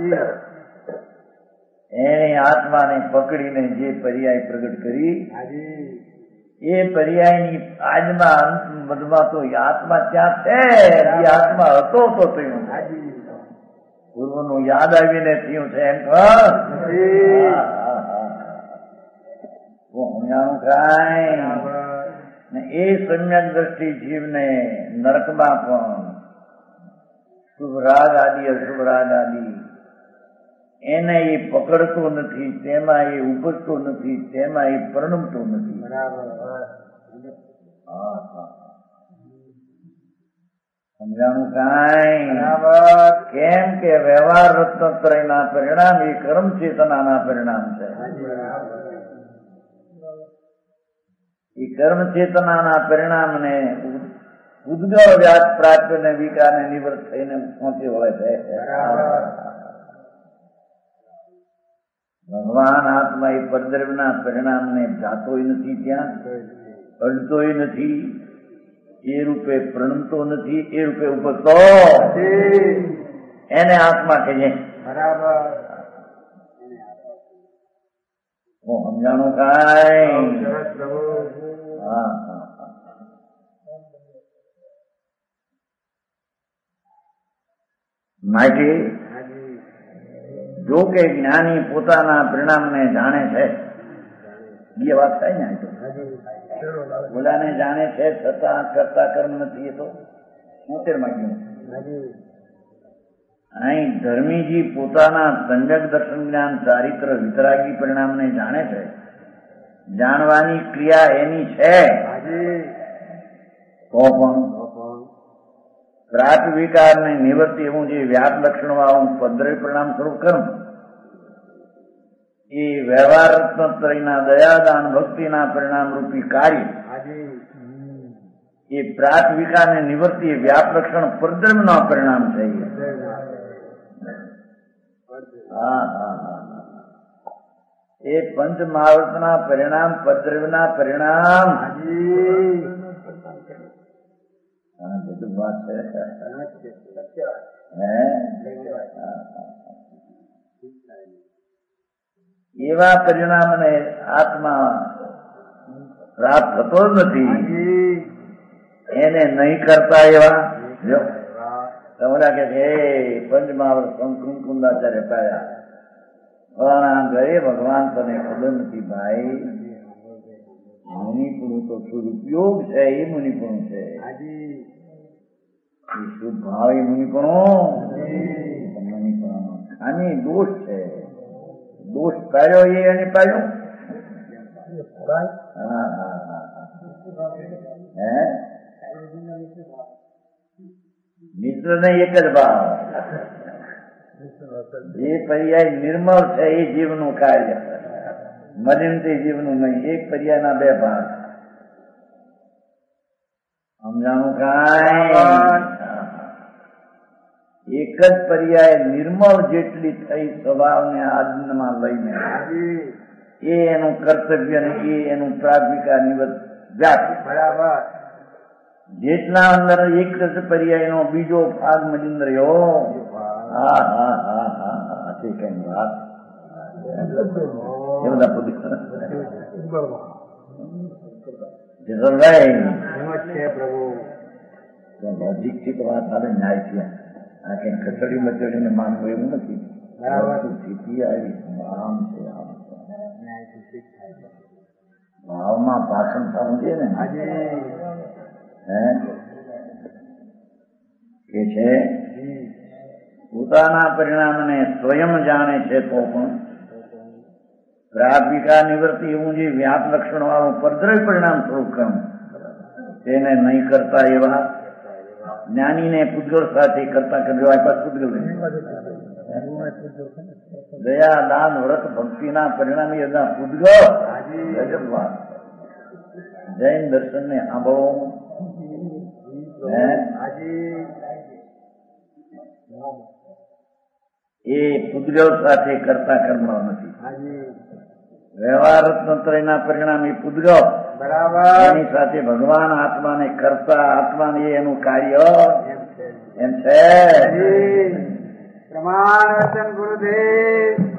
એની આત્માને પકડીને જે પર્યાય પ્રગટ કરી એ પર્યાયની આજના અંત મધમાં તો એ આત્મા ક્યાં છે? એ આત્મા હતો તો થયું, પૂર્વનું યાદ આવીને થયું છે એમ સમજાણું કાંઈ. એ સમ્યક દ્રષ્ટિ જીવને નરકમાં પણ શુભ રાગ આદિ અશુભ રાગ આદિ એને એ પકડતો નથી, તેમાં એ ઉપજતો નથી, તેમાં એ પરિણમતો નથી. સમજાણું કાંઈ. કેમ કે વ્યવહાર રત્નત્રયના પરિણામ એ કર્મ ચેતનાના પરિણામ છે. એ કર્મ ચેતનાના પરિણામને ઉદ્ગવ વ્યાજ પ્રાપ્ત ને વિકારને નિવૃત્ત થઈને પહોંચી વળે છે. ભગવાન આત્મા એ પરદ્રવ્યના પરિણામને જાતોય નથી, ત્યાં અડતોય નથી, એ રૂપે પ્રણમતો નથી, એ રૂપે ઉપજતો એને આત્મા કહીએ. બરાબર. હું સમજાણું કાંઈ. હા હા. માટે જો કે જ્ઞાની પોતાના પરિણામને જાણે છે, એ વાત થાય ને, બોલાને જાણે છે છતાં કરતા કર્મ નથી. એ તો મોટેર માં ગયું. અહીં ધર્મીજી પોતાના સંજક દર્શન જ્ઞાન ચારિત્ર વિતરાગી પરિણામને જાણે છે. જાણવાની ક્રિયા એની છે તો પણ પ્રાત વિકારને નિવૃત્તિ એવું જે વ્યાપ લક્ષણ વાળું પદ્રવ્ય પરિણામ સ્વરૂપ કર્મ એ વ્યવહાર રત્નત્રયના દયાદાન ભક્તિના પરિણામ રૂપી કાર્ય એ પ્રાત વિકારને નિવૃત્તિ એ વ્યાપ લક્ષણ પરદ્રવ્યના પરિણામ છે. હા હા હા. એ પંચ મહાવૃતના પરિણામ પરદ્રવ્યના પરિણામ બધું વાત છે. એવા પરિણામને આત્મા પ્રાપ્ત થતો જ નથી. એને નહીં કરતા એવા જો તમારા કે હે પંચમહાવૃત કુંકુંદાચાર્ય પાયા ફલાણા ગયે ભગવાન તને ખબર નથી ભાઈ. મુનિપુણું તો શુદ્ધ ઉપયોગ છે, એ મુનિપુણું છે. એ શુદ્ધ ભાવ એ મુનિપુણું મુનિપુણો ખાની દોષ છે. દોષ પાડ્યો એ એને પાડ્યો. હા હા હા. હે મિત્ર ને એક જ ભાવ. જે પર્યાય નિર્મળ છે એ જીવનું કાર્ય, મલિન તે જીવનું નહીં. એક પર્યાયના બે ભાગ. સમજાણું કાંઈ. એક જ પર્યાય નિર્મળ જેટલી થઈ સ્વભાવને આદનમાં લઈને એ એનું કર્તવ્ય ને એ એનું પ્રાથમિકા નિવૃત્ત વ્યાપ. બરાબર. જેટલા અંદર એક જ પર્યાયનો બીજો ભાગ મલિન રહ્યો. હા હા હા હા હા. તે કઈ વાત એ બધા લોજિક થી તો વાત આવે ન્યાય થી. આ કઈ કચડી મચડીને માનવું એવું નથી. સ્થિતિ આવી આમ છે આમ છે ભાવમાં ભાષણ થવું છે ને. હે કે છે પોતાના પરિણામને સ્વયં જાણે છે તો પણ પ્રાપિકા નિવૃત્તિ એવું જે વ્યાપ લક્ષણ વાળું પરદ્રવ્ય પરિણામ સ્વરૂપ કર્મ તેને નહીં કરતા એવા જ્ઞાનીને પૂતગલ સાથે કરતા કરજો. આ પૂતગલ દયા દાન વ્રત ભક્તિના પરિણામે એના પૂતગલ ગજબ વાત. જૈન દર્શન ને સાંભળો. એ પૂતગલ સાથે કરતા કર્મ નથી. વ્યવહાર રત્નત્રયના પરિણામ એ પૂતગલ. બરાબર. એની સાથે ભગવાન આત્માને કરતા આત્માને એનું કાર્ય એમ છે. પ્રમાણ વચન ગુરુદેવ.